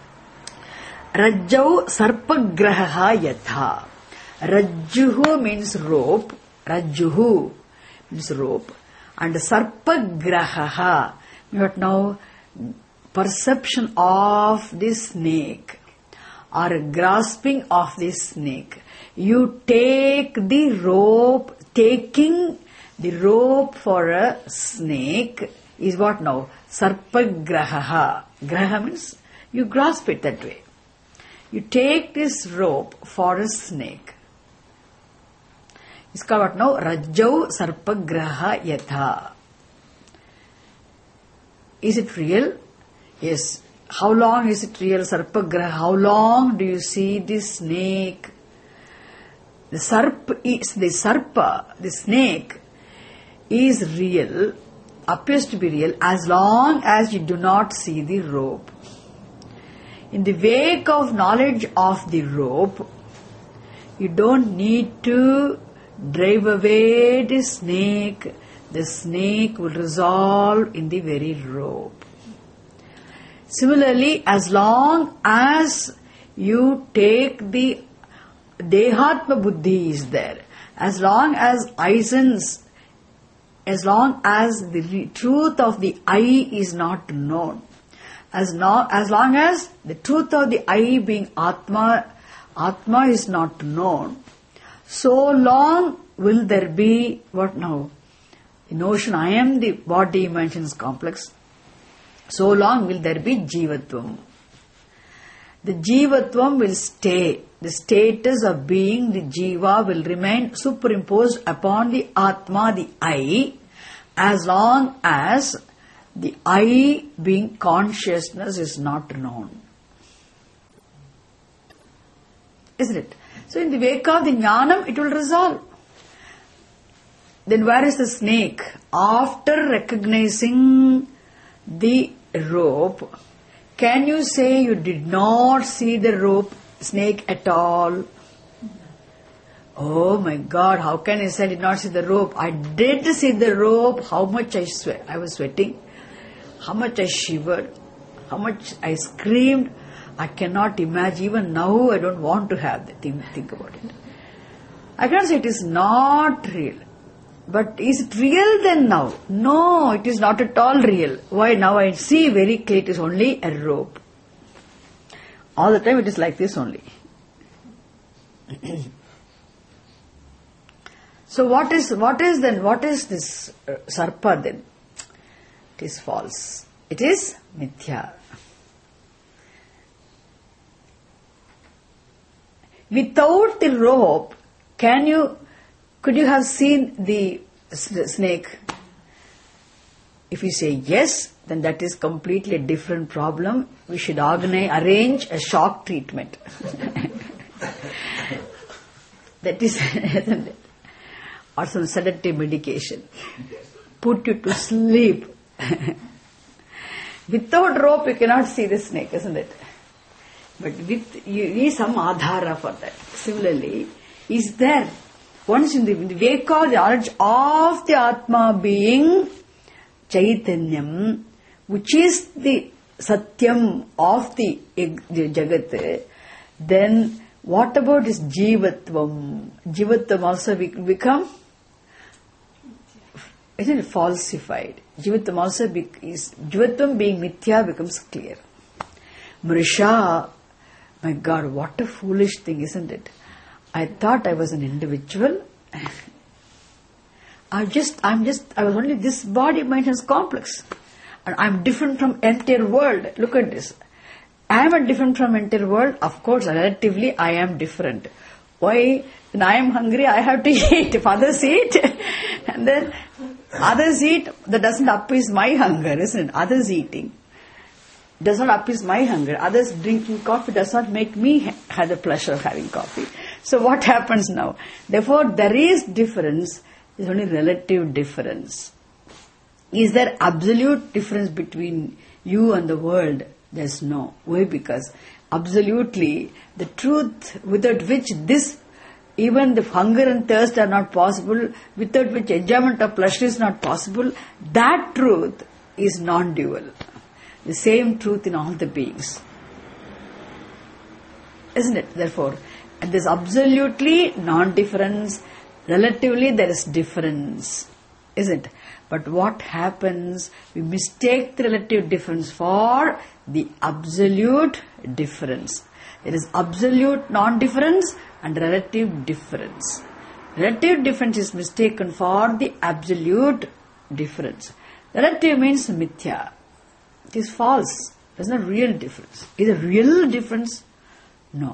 Rajjau sarpagraha yatha. Rajjuhu means rope. Rajjuhu means rope. And sarpagraha. But now, perception of the snake or grasping of the snake. You take the rope, taking the rope for a snake is what now? Sarpagraha. Graha means you grasp it that way. You take this rope for a snake. It's called what now? Rajjau sarpagraha yatha. Is it real? Yes. How long is it real? Sarpagraha. How long do you see this snake? The sarp is the sarpa, the snake is real, appears to be real as long as you do not see the rope. In the wake of knowledge of the rope, you don't need to drive away the snake, the snake will resolve in the very rope. Similarly, as long as you take the Dehatma Buddhi is there, as long as I sense, as long as the re- truth of the I is not known, as, no, as long as the truth of the I being Atma, Atma is not known, so long will there be, what now? The notion I am the body dimensions complex. So long will there be Jivatvam. The Jivatvam will stay. The status of being the Jiva will remain superimposed upon the Atma, the I, as long as the I being consciousness is not known. Isn't it? So in the wake of the Jnanam, it will resolve. Then where is the snake? After recognizing the rope, can you say you did not see the rope, snake at all? Oh my God, how can I say I did not see the rope? I did see the rope. How much I sweat. I was sweating. How much I shivered. How much I screamed. I cannot imagine. Even now I don't want to have that thing. Think about it. I can't say it is not real. But is it real then now? No, it is not at all real. Why? Now I see very clear it is only a rope. All the time it is like this only. So what is what is then? What is this uh, sarpa then? It is false. It is mithya. Without the rope, can you? Could you have seen the snake? If you say yes, then that is completely a different problem. We should organize, arrange a shock treatment. That is, isn't it? Or some sedative medication. Put you to sleep. Without rope, you cannot see the snake, isn't it? But with you need some adhara for that. Similarly, is there once in the, in the wake of the knowledge of the Atma being Chaitanyam, which is the Satyam of the, the Jagat, then what about this Jivatvam? Jivatvam also become, isn't it falsified? Jivatvam also be, is, Jivatvam being Mithya becomes clear. Mrisha, my God, what a foolish thing, isn't it? I thought I was an individual. I just, I'm just, I was only this body, mind, and complex. And I'm different from entire world. Look at this. I am different from entire world. Of course, relatively, I am different. Why? When I am hungry, I have to eat. If others eat, and then others eat, that doesn't appease my hunger, isn't it? Others eating does not appease my hunger. Others drinking coffee does not make me ha- have the pleasure of having coffee. So what happens now? Therefore, there is difference. There is only relative difference. Is there absolute difference between you and the world? There is no. Why? Because absolutely the truth without which this, even the hunger and thirst are not possible, without which enjoyment of pleasure is not possible, that truth is non-dual. The same truth in all the beings. Isn't it? Therefore, and there's absolutely non-difference. Relatively, there is difference. Isn't it? But what happens? We mistake the relative difference for the absolute difference. There is absolute non-difference and relative difference. Relative difference is mistaken for the absolute difference. Relative means mithya. It is false. There is no real difference. Is there real difference? No.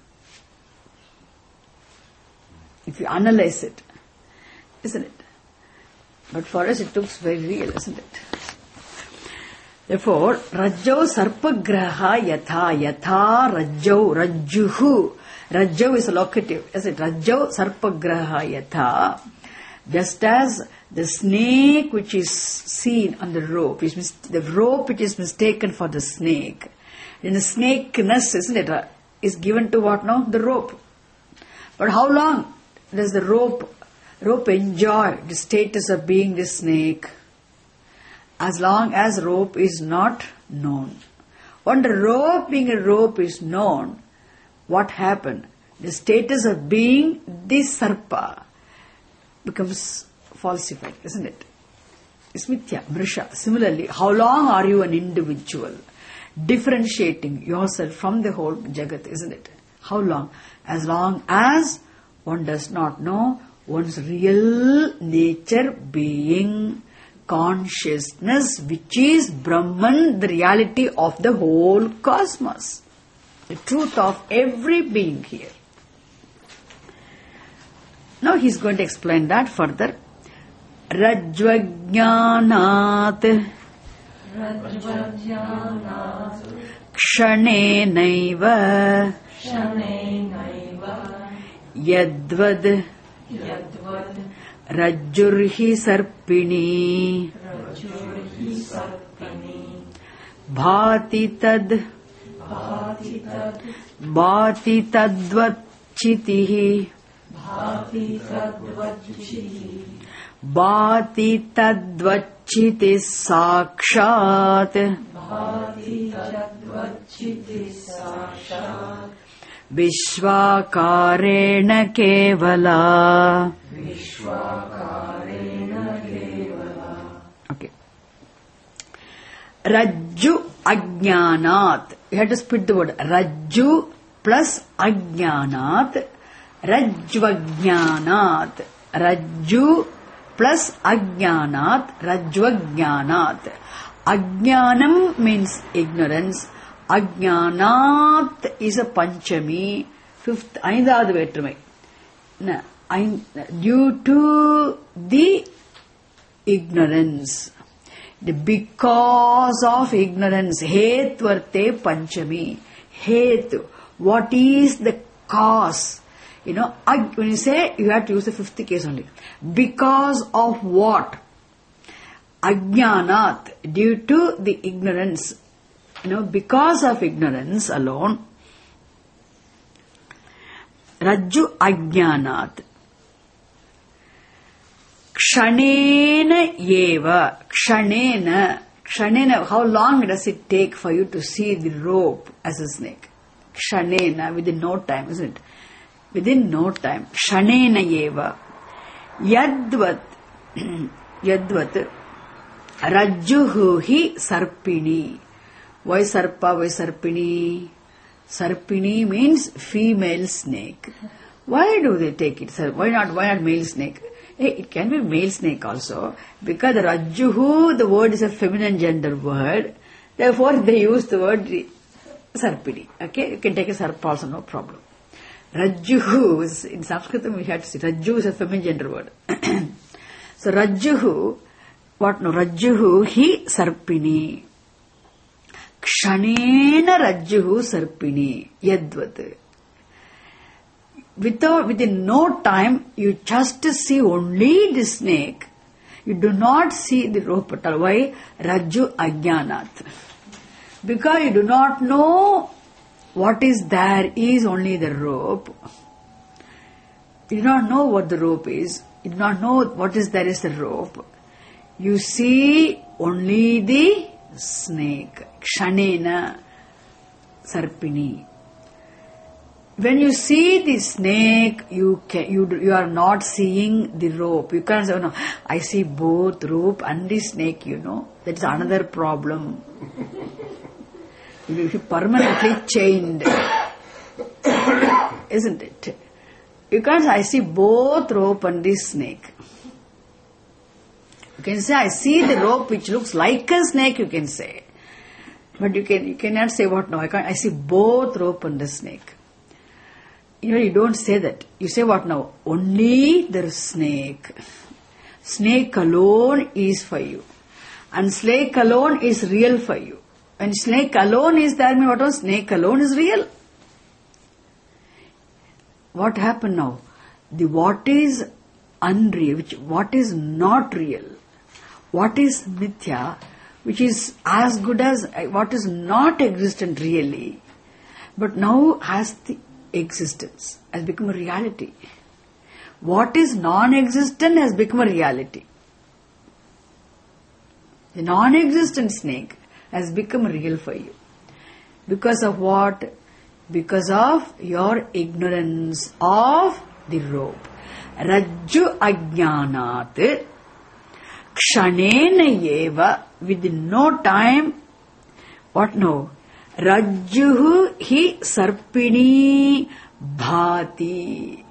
If you analyze it, isn't it? But for us it looks very real, isn't it? Therefore, Rajjau Sarpagraha Yatha Yatha Rajjau Rajjuhu. Rajjau is a locative, isn't it? Rajjau Sarpagraha Yatha. Just as the snake which is seen on the rope, is mis- the rope which is mistaken for the snake, and the snakeness, isn't it, uh, is given to what now? The rope. But how long does the rope Rope enjoy the status of being the snake as long as rope is not known. When the rope being a rope is known, what happened? The status of being the sarpa becomes falsified, isn't it? It's mithya, mrisha. Similarly, how long are you an individual? Differentiating yourself from the whole jagat, isn't it? How long? As long as one does not know one's real nature being consciousness, which is Brahman, the reality of the whole cosmos, the truth of every being here. Now he is going to explain that further. Rajvajnanat kshanenaiva yadvad rajjurhi sarpini bhati tad bhati tadvachitihi bhati tadvachiti sakshat vishvakarena kevala. Okay. Rajju ajnanat. You have to split the word. Rajju plus ajnanat. Rajvajnanat. Rajju plus ajnanat. Rajvajnanat. Ajnanam means ignorance. Ajnanat is a panchami. Fifth, ஐந்தாவது வேற்றுமை. Due to the ignorance. The because of ignorance. Hetvarte panchami. Hetu. What is the cause? You know, when you say, you have to use the fifth case only. Because of what? Ajnanat. Due to the ignorance. You know, because of ignorance alone. Rajju ajnanat. Kshanena yeva. Kshanena. Kshanena. How long does it take for you to see the rope as a snake? Kshanena. Within no time, isn't it? Within no time. Kshanena yeva. Yadvat. Yadvat. Rajjuhu hi sarpini. Why sarpa? Why sarpini? Sarpini means female snake. Why do they take it? Why not? Why not male snake? Hey, it can be male snake also, because the Rajjuhu, the word is a feminine gender word. Therefore, they use the word sarpini. Okay, you can take a sarpa also, no problem. Rajjuhu is in Sanskrit. We have to see Rajju is a feminine gender word. So Rajjuhu, what no? Rajjuhu hi sarpini. Kshanena Rajjuhu sarpini yadvat. Without, within no time, you just see only the snake. You do not see the rope at all. Why? Rajju ajnanat. Because you do not know what is there is only the rope. You do not know what the rope is. You do not know what is there is the rope. You see only the snake. Kshanena sarpini. When you see the snake, you can, you you are not seeing the rope. You can't say, oh, no, I see both rope and the snake, you know. That is another problem. You are permanently chained. Isn't it? You can't say, I see both rope and the snake. You can say, I see the rope which looks like a snake, you can say. But you can you cannot say what now. I can't. I see both rope and the snake. You know, you don't say that. You say what now? Only the snake. Snake alone is for you. And snake alone is real for you. When snake alone is there, what was snake alone is real. What happened now? The what is unreal, which what is not real, what is mithya, which is as good as what is not existent really, but now has the existence, has become a reality. what is non-existent has become a reality. The non-existent snake has become real for you. Because of what? Because of your ignorance of the rope. Rajju ajnanat kshanena eva, within no time, what no? Rajjuhu hi sarpini bhati.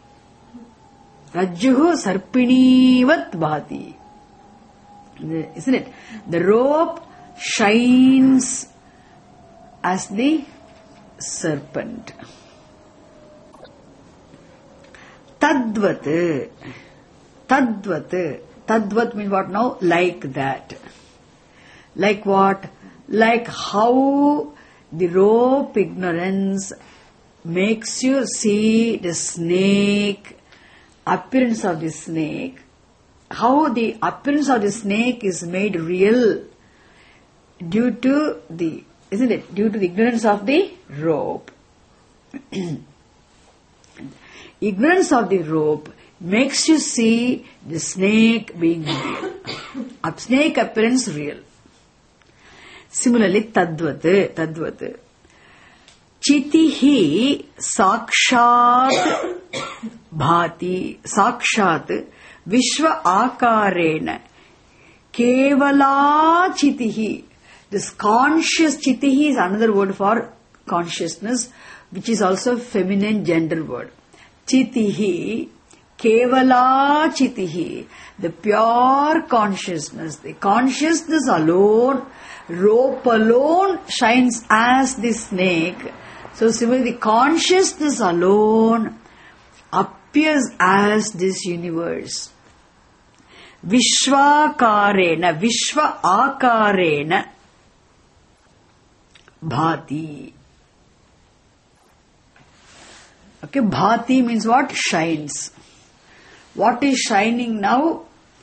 Rajjuhu sarpinivat bhati. Isn't it? The rope shines as the serpent. Tadvat. Tadvat. Tadvat means what now? Like that. Like what? Like how the rope ignorance makes you see the snake, appearance of the snake, how the appearance of the snake is made real due to the, isn't it? Due to the ignorance of the rope. Ignorance of the rope makes you see the snake being real. A snake appearance real. Similarly, tadvat, tadvat. Chitihi sakshat bhati, sakshat vishva akarena kevala chitihi. This conscious, chitihi is another word for consciousness, which is also feminine gender word. Chitihi, kevala chitihi, the pure consciousness, the consciousness alone, rope alone shines as the snake. So similarly, the consciousness alone appears as this universe. Vishvakarena, Vishva akarena bhati. Okay, bhati means what? Shines. What is shining now?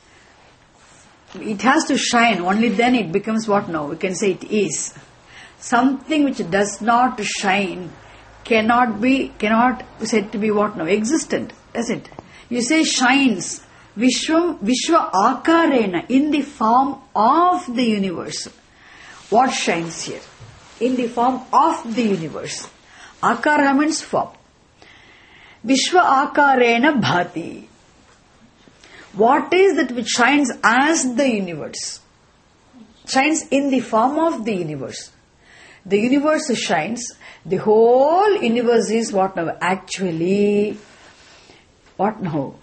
It has to shine, only then it becomes what now? We can say it is. Something which does not shine cannot be, cannot be said to be what now? Existent, is it? You say shines, Vishwa, Vishwa akarena, in the form of the universe. What shines here? In the form of the universe. Akara means form. Vishwa akarena bhati. What is that which shines as the universe? Shines in the form of the universe. The universe shines. The whole universe is what now? Actually, what now?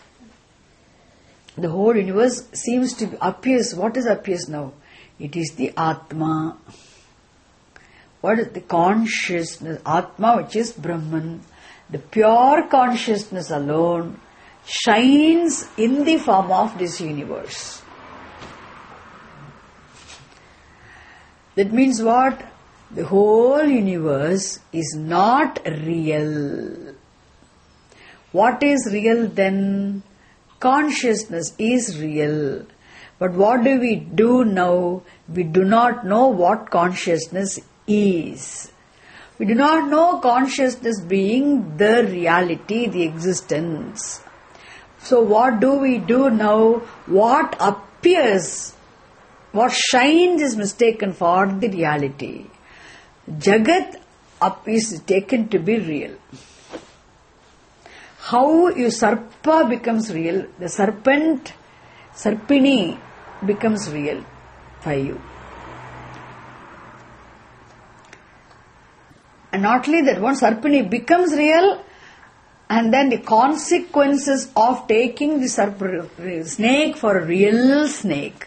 The whole universe seems to be, appears. What is appears now? It is the Atma. What is the consciousness? Atma, which is Brahman. The pure consciousness alone shines in the form of this universe. That means what? The whole universe is not real. What is real then? Consciousness is real. But what do we do now? We do not know what consciousness is. We do not know consciousness being the reality, the existence. So what do we do now? What appears, what shines is mistaken for the reality. Jagat up is taken to be real. How you sarpa becomes real, the serpent, sarpini becomes real for you. And not only that, one sarpini becomes real, and then the consequences of taking the sarp- snake for a real snake.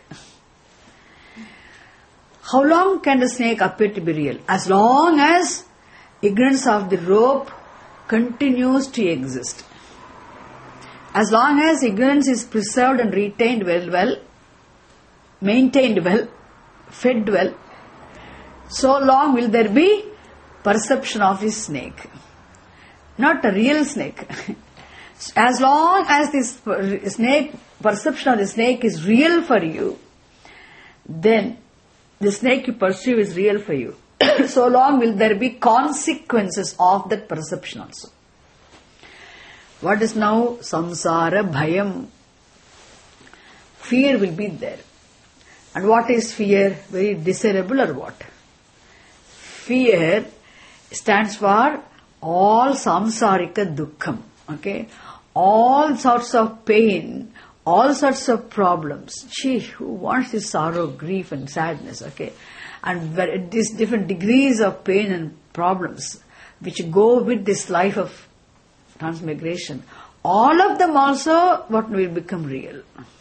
How long can the snake appear to be real? As long as ignorance of the rope continues to exist. As long as ignorance is preserved and retained well, well, maintained well, fed well, so long will there be perception of the snake. Not a real snake. As long as this snake, perception of the snake is real for you, then the snake you perceive is real for you. So long will there be consequences of that perception also. What is now? Samsara bhayam. Fear will be there. And what is fear? Very desirable or what? Fear stands for all samsarika dukkham. Okay? All sorts of pain, all sorts of problems. Gee, who wants this sorrow, grief and sadness? Okay? And these different degrees of pain and problems which go with this life of transmigration, all of them also what will become real.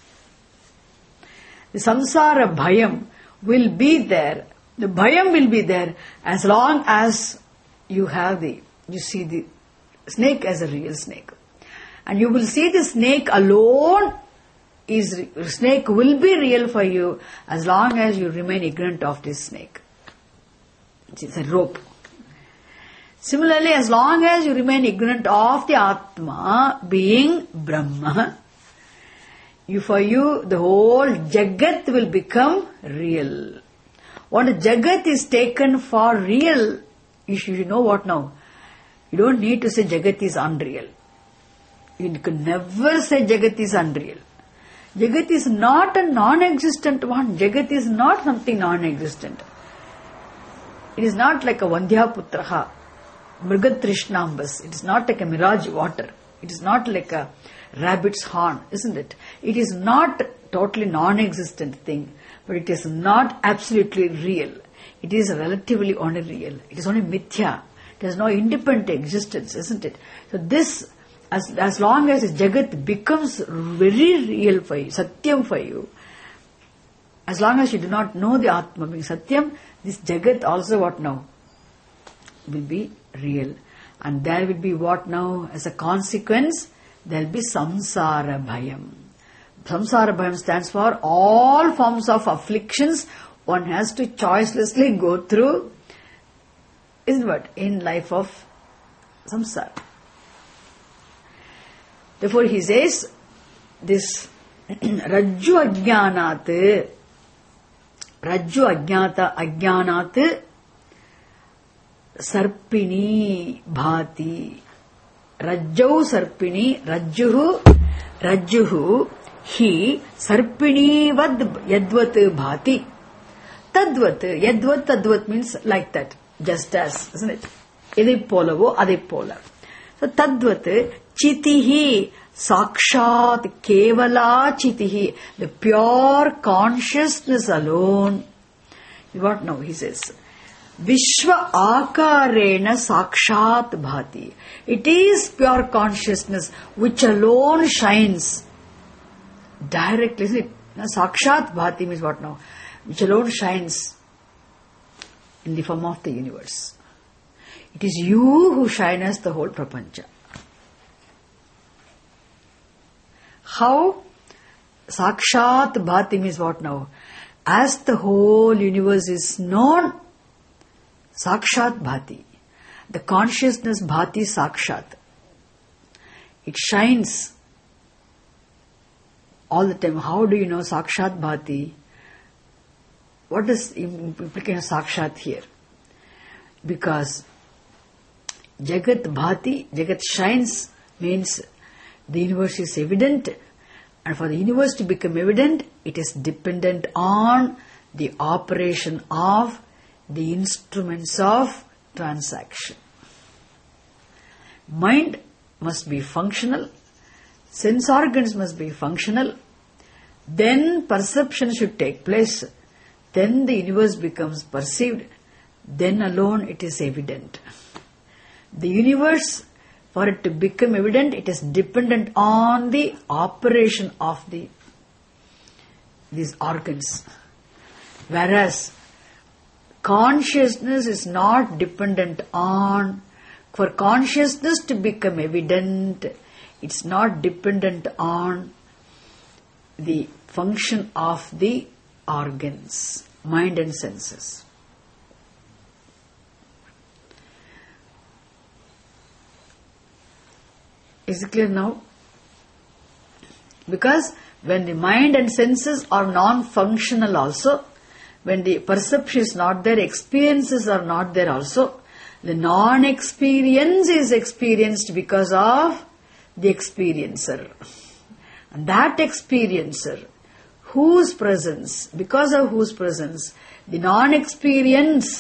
The samsara bhayam will be there. The bhayam will be there as long as you have the, you see the snake as a real snake. And you will see the snake alone is, snake will be real for you as long as you remain ignorant of this snake. It's a rope. Similarly, as long as you remain ignorant of the Atma being Brahma, you, for you the whole Jagat will become real. When Jagat is taken for real, you should know what now? You don't need to say Jagat is unreal. You can never say Jagat is unreal. Jagat is not a non-existent one. Jagat is not something non-existent. It is not like a Vandhyaputraha, Mrigatrishnambas. It is not like a mirage water. It is not like a rabbit's horn, isn't it? It is not totally non-existent thing, but it is not absolutely real. It is relatively only real. It is only mithya. It has no independent existence, isn't it? So this, as, as long as Jagat becomes very real for you, Satyam for you, as long as you do not know the Atma being Satyam, this Jagat also what now? Will be real. And there will be what now? As a consequence, there will be samsara bhayam. Samsara bhayam stands for all forms of afflictions one has to choicelessly go through, isn't what? In life of samsara. Therefore he says, this Rajju Ajnanat, Rajju Ajnata Ajnanat Sarpini Bhati. Rajjau Sarpini, Rajjuhu, Rajjuhu, he, Sarpini Vad Yadvat Bhati. Tadvat, Yadvat, Tadvat means like that, just as, isn't it? Idai polavo, adai pola. So Tadvat, Chitihi, Sakshat, Kevala Chitihi, the pure consciousness alone. What now? He says, Vishwa Akarena Sakshat Bhati. It is pure consciousness which alone shines directly. Isn't it? Now, Sakshat Bhati means what now? Which alone shines in the form of the universe. It is you who shines the whole prapancha. How? Sakshat Bhati means what now? As the whole universe is known, Sakshat Bhati. The consciousness Bhati Sakshat. It shines all the time. How do you know Sakshat Bhati? What is the implication of Sakshat here? Because Jagat Bhati, Jagat shines means the universe is evident, and for the universe to become evident, it is dependent on the operation of the instruments of transaction. Mind must be functional, sense organs must be functional, then perception should take place, then the universe becomes perceived, then alone it is evident. The universe, for it to become evident, it is dependent on the operation of the these organs. Whereas consciousness is not dependent on, for consciousness to become evident, it's not dependent on the function of the organs, mind and senses. Is it clear now? Because when the mind and senses are non-functional also, when the perception is not there, experiences are not there also, the non-experience is experienced because of the experiencer. And that experiencer, whose presence, because of whose presence, the non-experience,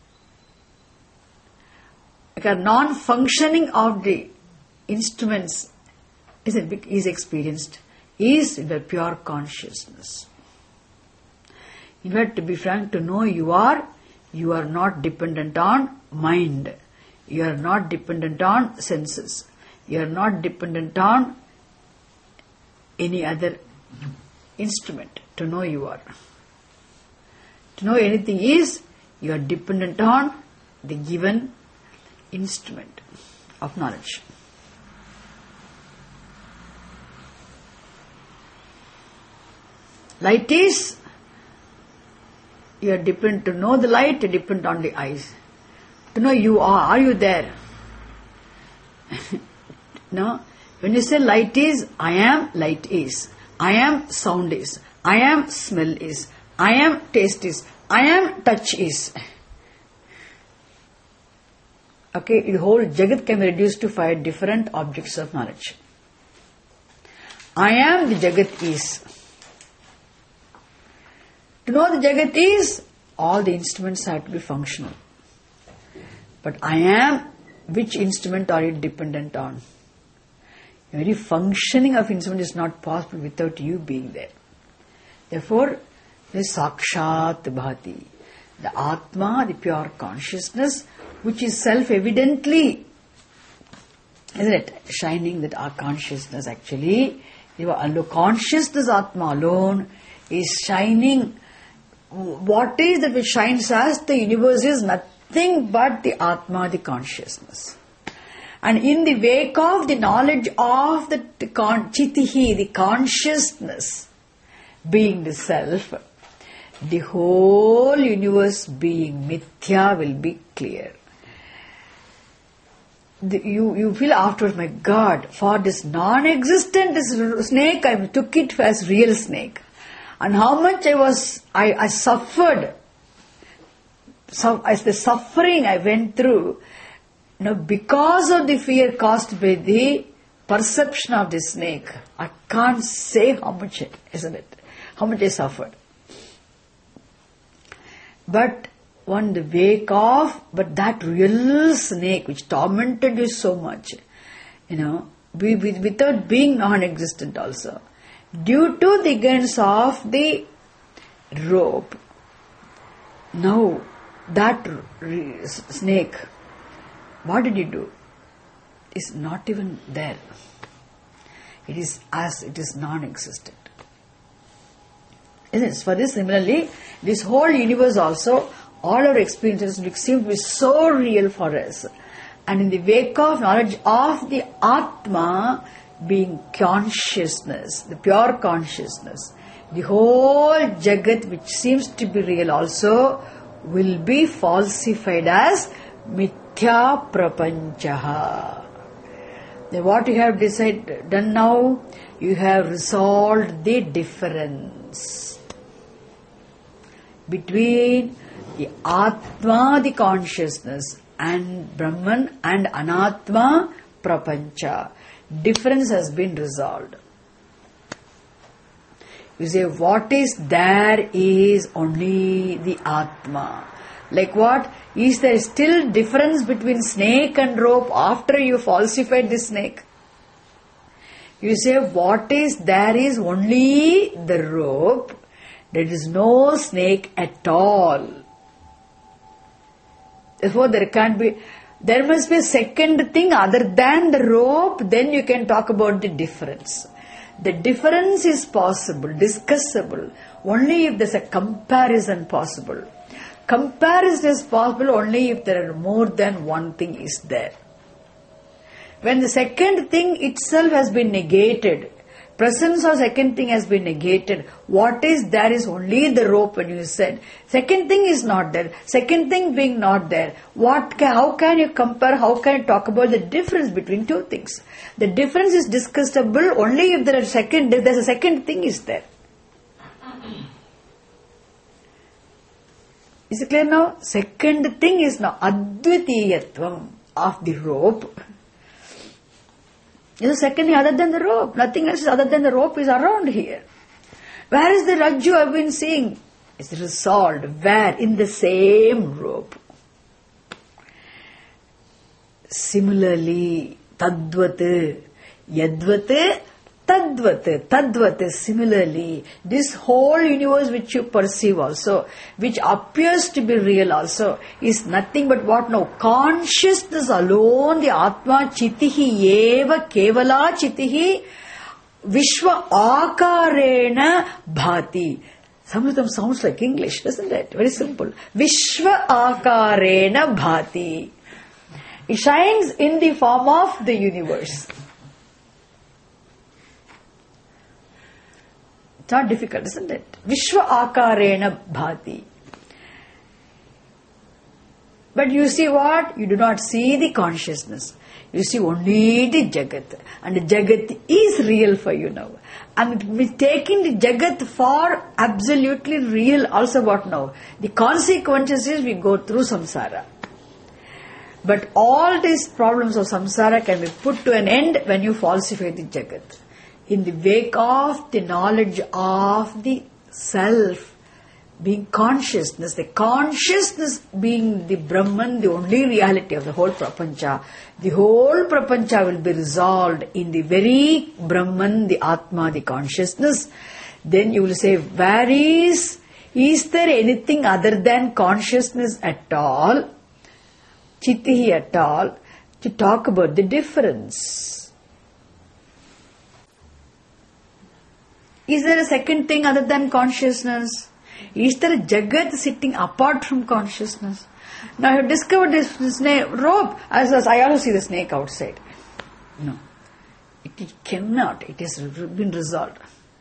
like non-functioning of the instruments is, is experienced, is in the pure consciousness. In fact, to be frank, to know you are, you are not dependent on mind. You are not dependent on senses. You are not dependent on any other instrument. To know you are. To know anything is, you are dependent on the given instrument of knowledge. Light is, you are dependent to know the light, you depend on the eyes. To know you are, are you there? No. When you say light is, I am, light is. I am, sound is. I am, smell is. I am, taste is. I am, touch is. Okay, the whole Jagat can be reduced to five different objects of knowledge. I am, the Jagat is. To know the Jagat is, all the instruments have to be functional. But I am, which instrument are you dependent on? The very functioning of instrument is not possible without you being there. Therefore, the Sakshat Bhati, the Atma, the pure consciousness, which is self-evidently, isn't it, shining that our consciousness actually, the consciousness Atma alone is shining. What is that which shines as the universe is nothing but the Atma, the consciousness. And in the wake of the knowledge of the Chitihi, the consciousness, being the self, the whole universe being Mithya will be clear. The, you, you feel afterwards, my God, for this non-existent this snake, I took it as real snake. And how much I was, I, I suffered, so, as the suffering I went through, you know, because of the fear caused by the perception of the snake. I can't say how much, isn't it? How much I suffered. But on the wake of, but that real snake which tormented you so much, you know, we, we, without being non-existent also, due to the ignorance of the rope, now that re- snake, what did you do? Is not even there. It is as it is non-existent. Isn't it? For this, similarly, this whole universe also, all our experiences seem to be so real for us. And in the wake of knowledge of the Atma being consciousness, the pure consciousness, the whole Jagat which seems to be real also will be falsified as Mithya Prapanchaha. Then what you have decided, done now, you have resolved the difference between the Atma, the consciousness, and Brahman and Anatma Prapancha. Difference has been resolved. You say, what is there is only the Atma. Like what? Is there still difference between snake and rope after you falsified the snake? You say, what is there is only the rope. There is no snake at all. Therefore, there can't be, there must be a second thing other than the rope, then you can talk about the difference. The difference is possible, discussable, only if there's a comparison possible. Comparison is possible only if there are more than one thing is there. When the second thing itself has been negated, presence of second thing has been negated, what is there is only the rope when you said. Second thing is not there. Second thing being not there. What? Can, how can you compare, how can you talk about the difference between two things? The difference is discussable only if there are second, if there's a second thing is there. Is it clear now? Second thing is now Advitiyatvam of the rope. Is the second thing other than the rope. Nothing else other than the rope is around here. Where is the Rajju I've been seeing? It's resolved. Where? In the same rope. Similarly, tadvat, yadvat, tadvat, tadvat. Similarly, this whole universe which you perceive also, which appears to be real also, is nothing but what now? Consciousness alone, the Atma chitihi eva kevala chitihi vishwa akarena bhati. Some of them sounds like English, doesn't it? Very simple. Vishwa akarena bhati. It shines in the form of the universe. It's not difficult, isn't it? Vishwa akarena bhati. But you see what? You do not see the consciousness. You see only the Jagat. And the Jagat is real for you now. And with taking the Jagat for absolutely real, also what now? The consequences is we go through samsara. But all these problems of samsara can be put to an end when you falsify the Jagat. In the wake of the knowledge of the self, being consciousness, the consciousness being the Brahman, the only reality of the whole Prapancha, the whole Prapancha will be resolved in the very Brahman, the Atma, the consciousness. Then you will say, where is, is there anything other than consciousness at all, Chittihi at all, to talk about the difference? Is there a second thing other than consciousness? Is there a Jagat sitting apart from consciousness? Now I have discovered this snake rope. As, as I also see the snake outside. No. It, it cannot. It has been resolved.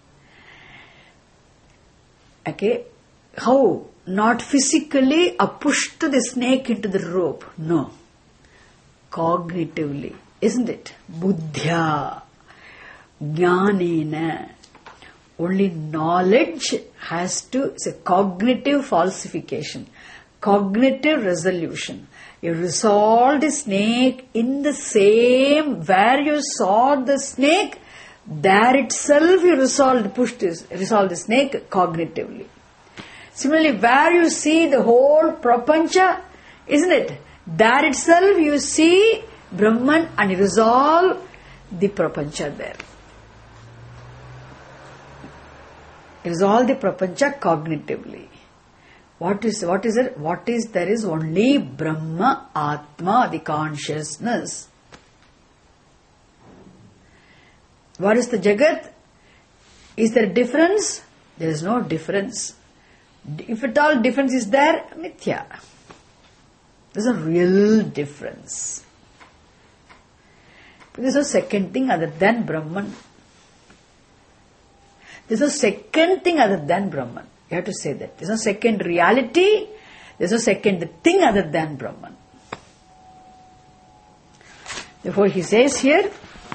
Okay. How? Not physically a push to the snake into the rope. No. Cognitively. Isn't it? Buddhya. Jnanena. Only knowledge has to, it's a cognitive falsification, cognitive resolution. You resolve the snake in the same, where you saw the snake, there itself you resolved, pushed this, resolve the snake cognitively. Similarly, where you see the whole prapancha, isn't it? There itself you see Brahman and you resolve the prapancha there. It is all the prapancha cognitively. What is what is it? What is there is only Brahma, Atma, the consciousness. What is the Jagat? Is there a difference? There is no difference. If at all difference is there, mithya. There is a real difference. There is no second thing other than Brahman. There is no second thing other than Brahman. You have to say that. There is no second reality. There is no second thing other than Brahman. Therefore he says here,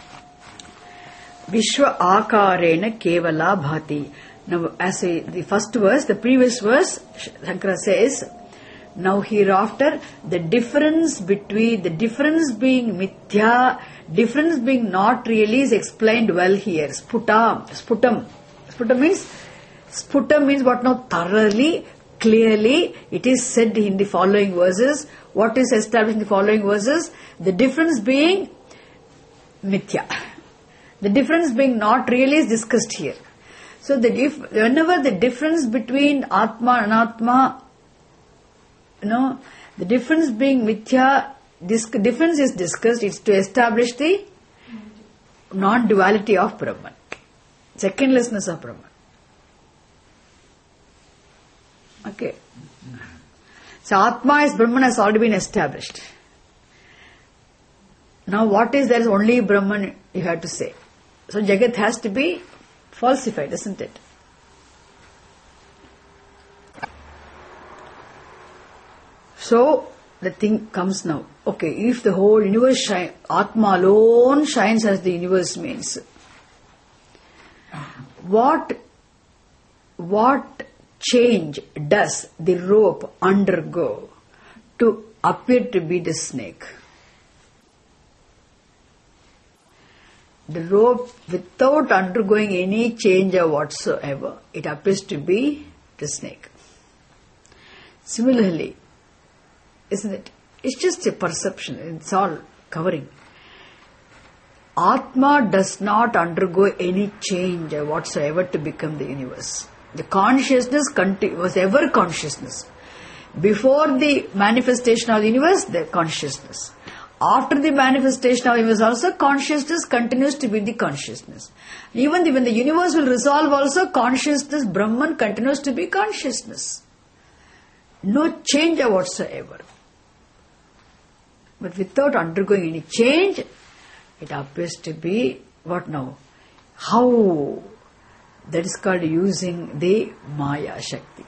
Vishwa akarena kevala bhati. Now as a, the first verse, the previous verse, Shankara says, now hereafter the difference between, the difference being mithya, difference being not really is explained well here. Sputam, sputam. Sputam means, sputam means what now? Thoroughly, clearly, it is said in the following verses. What is established in the following verses? The difference being mithya. The difference being not really is discussed here. So that if, whenever the difference between Atma and Anatma, you know, the difference being mithya, this difference is discussed, it's to establish the non-duality of Brahman. Secondlessness of Brahman. Okay. So Atma is Brahman has already been established. Now what is there is only Brahman, you have to say. So Jagat has to be falsified, isn't it? So the thing comes now. Okay, if the whole universe shines, Atma alone shines as the universe means, what what change does the rope undergo to appear to be the snake? the rope, without undergoing any change whatsoever, it appears to be the snake. Similarly, isn't it? It's just a perception. It's all covering. Atma does not undergo any change whatsoever to become the universe. The consciousness conti- was ever consciousness. Before the manifestation of the universe, the consciousness. After the manifestation of the universe also, consciousness continues to be the consciousness. Even when the universe will resolve also, consciousness, Brahman continues to be consciousness. No change whatsoever. But without undergoing any change, it appears to be, what now? How? That is called using the Maya Shakti.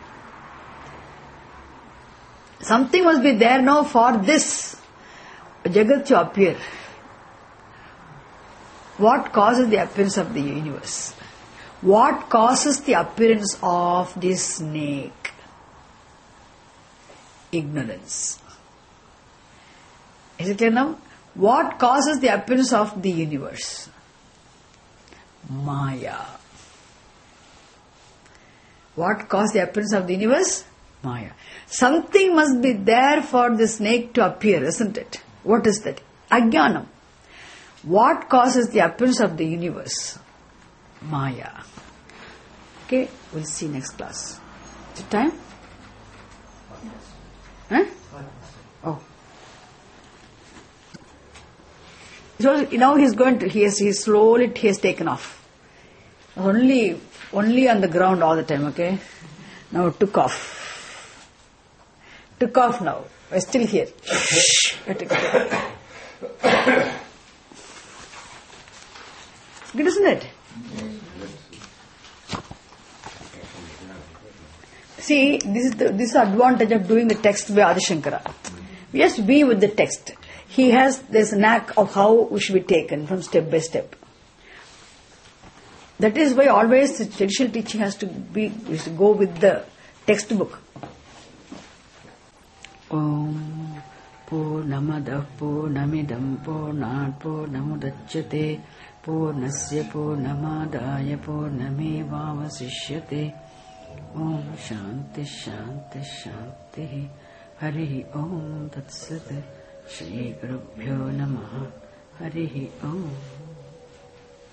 Something must be there now for this Jagat to appear. What causes the appearance of the universe? What causes the appearance of this snake? Ignorance. Is it clear now? What causes the appearance of the universe? Maya. What causes the appearance of the universe? Maya. Something must be there for the snake to appear, isn't it? What is that? Ajnanam. What causes the appearance of the universe? Maya. Okay, we'll see next class. Is it time? Huh? Oh. So now he's going to, he has, he slowly, he has taken off. Only, only on the ground all the time, okay? Now it took off. Took off now. We're still here. Good, isn't it? See, this is the, this is the advantage of doing the text by Adi Shankara. We just be with the text. He has this knack of how we should be taken from step by step. That is why always the traditional teaching has to be, has to go with the textbook. Om Purnamada Purnamidam Purnat Purnamudachyate Purnasya Purnamadaya Purnamevavasishyate. Om Shanti Shanti Shanti. Hari Om Tat Sat. Shri Gurubhyo Namaha. Hari Om.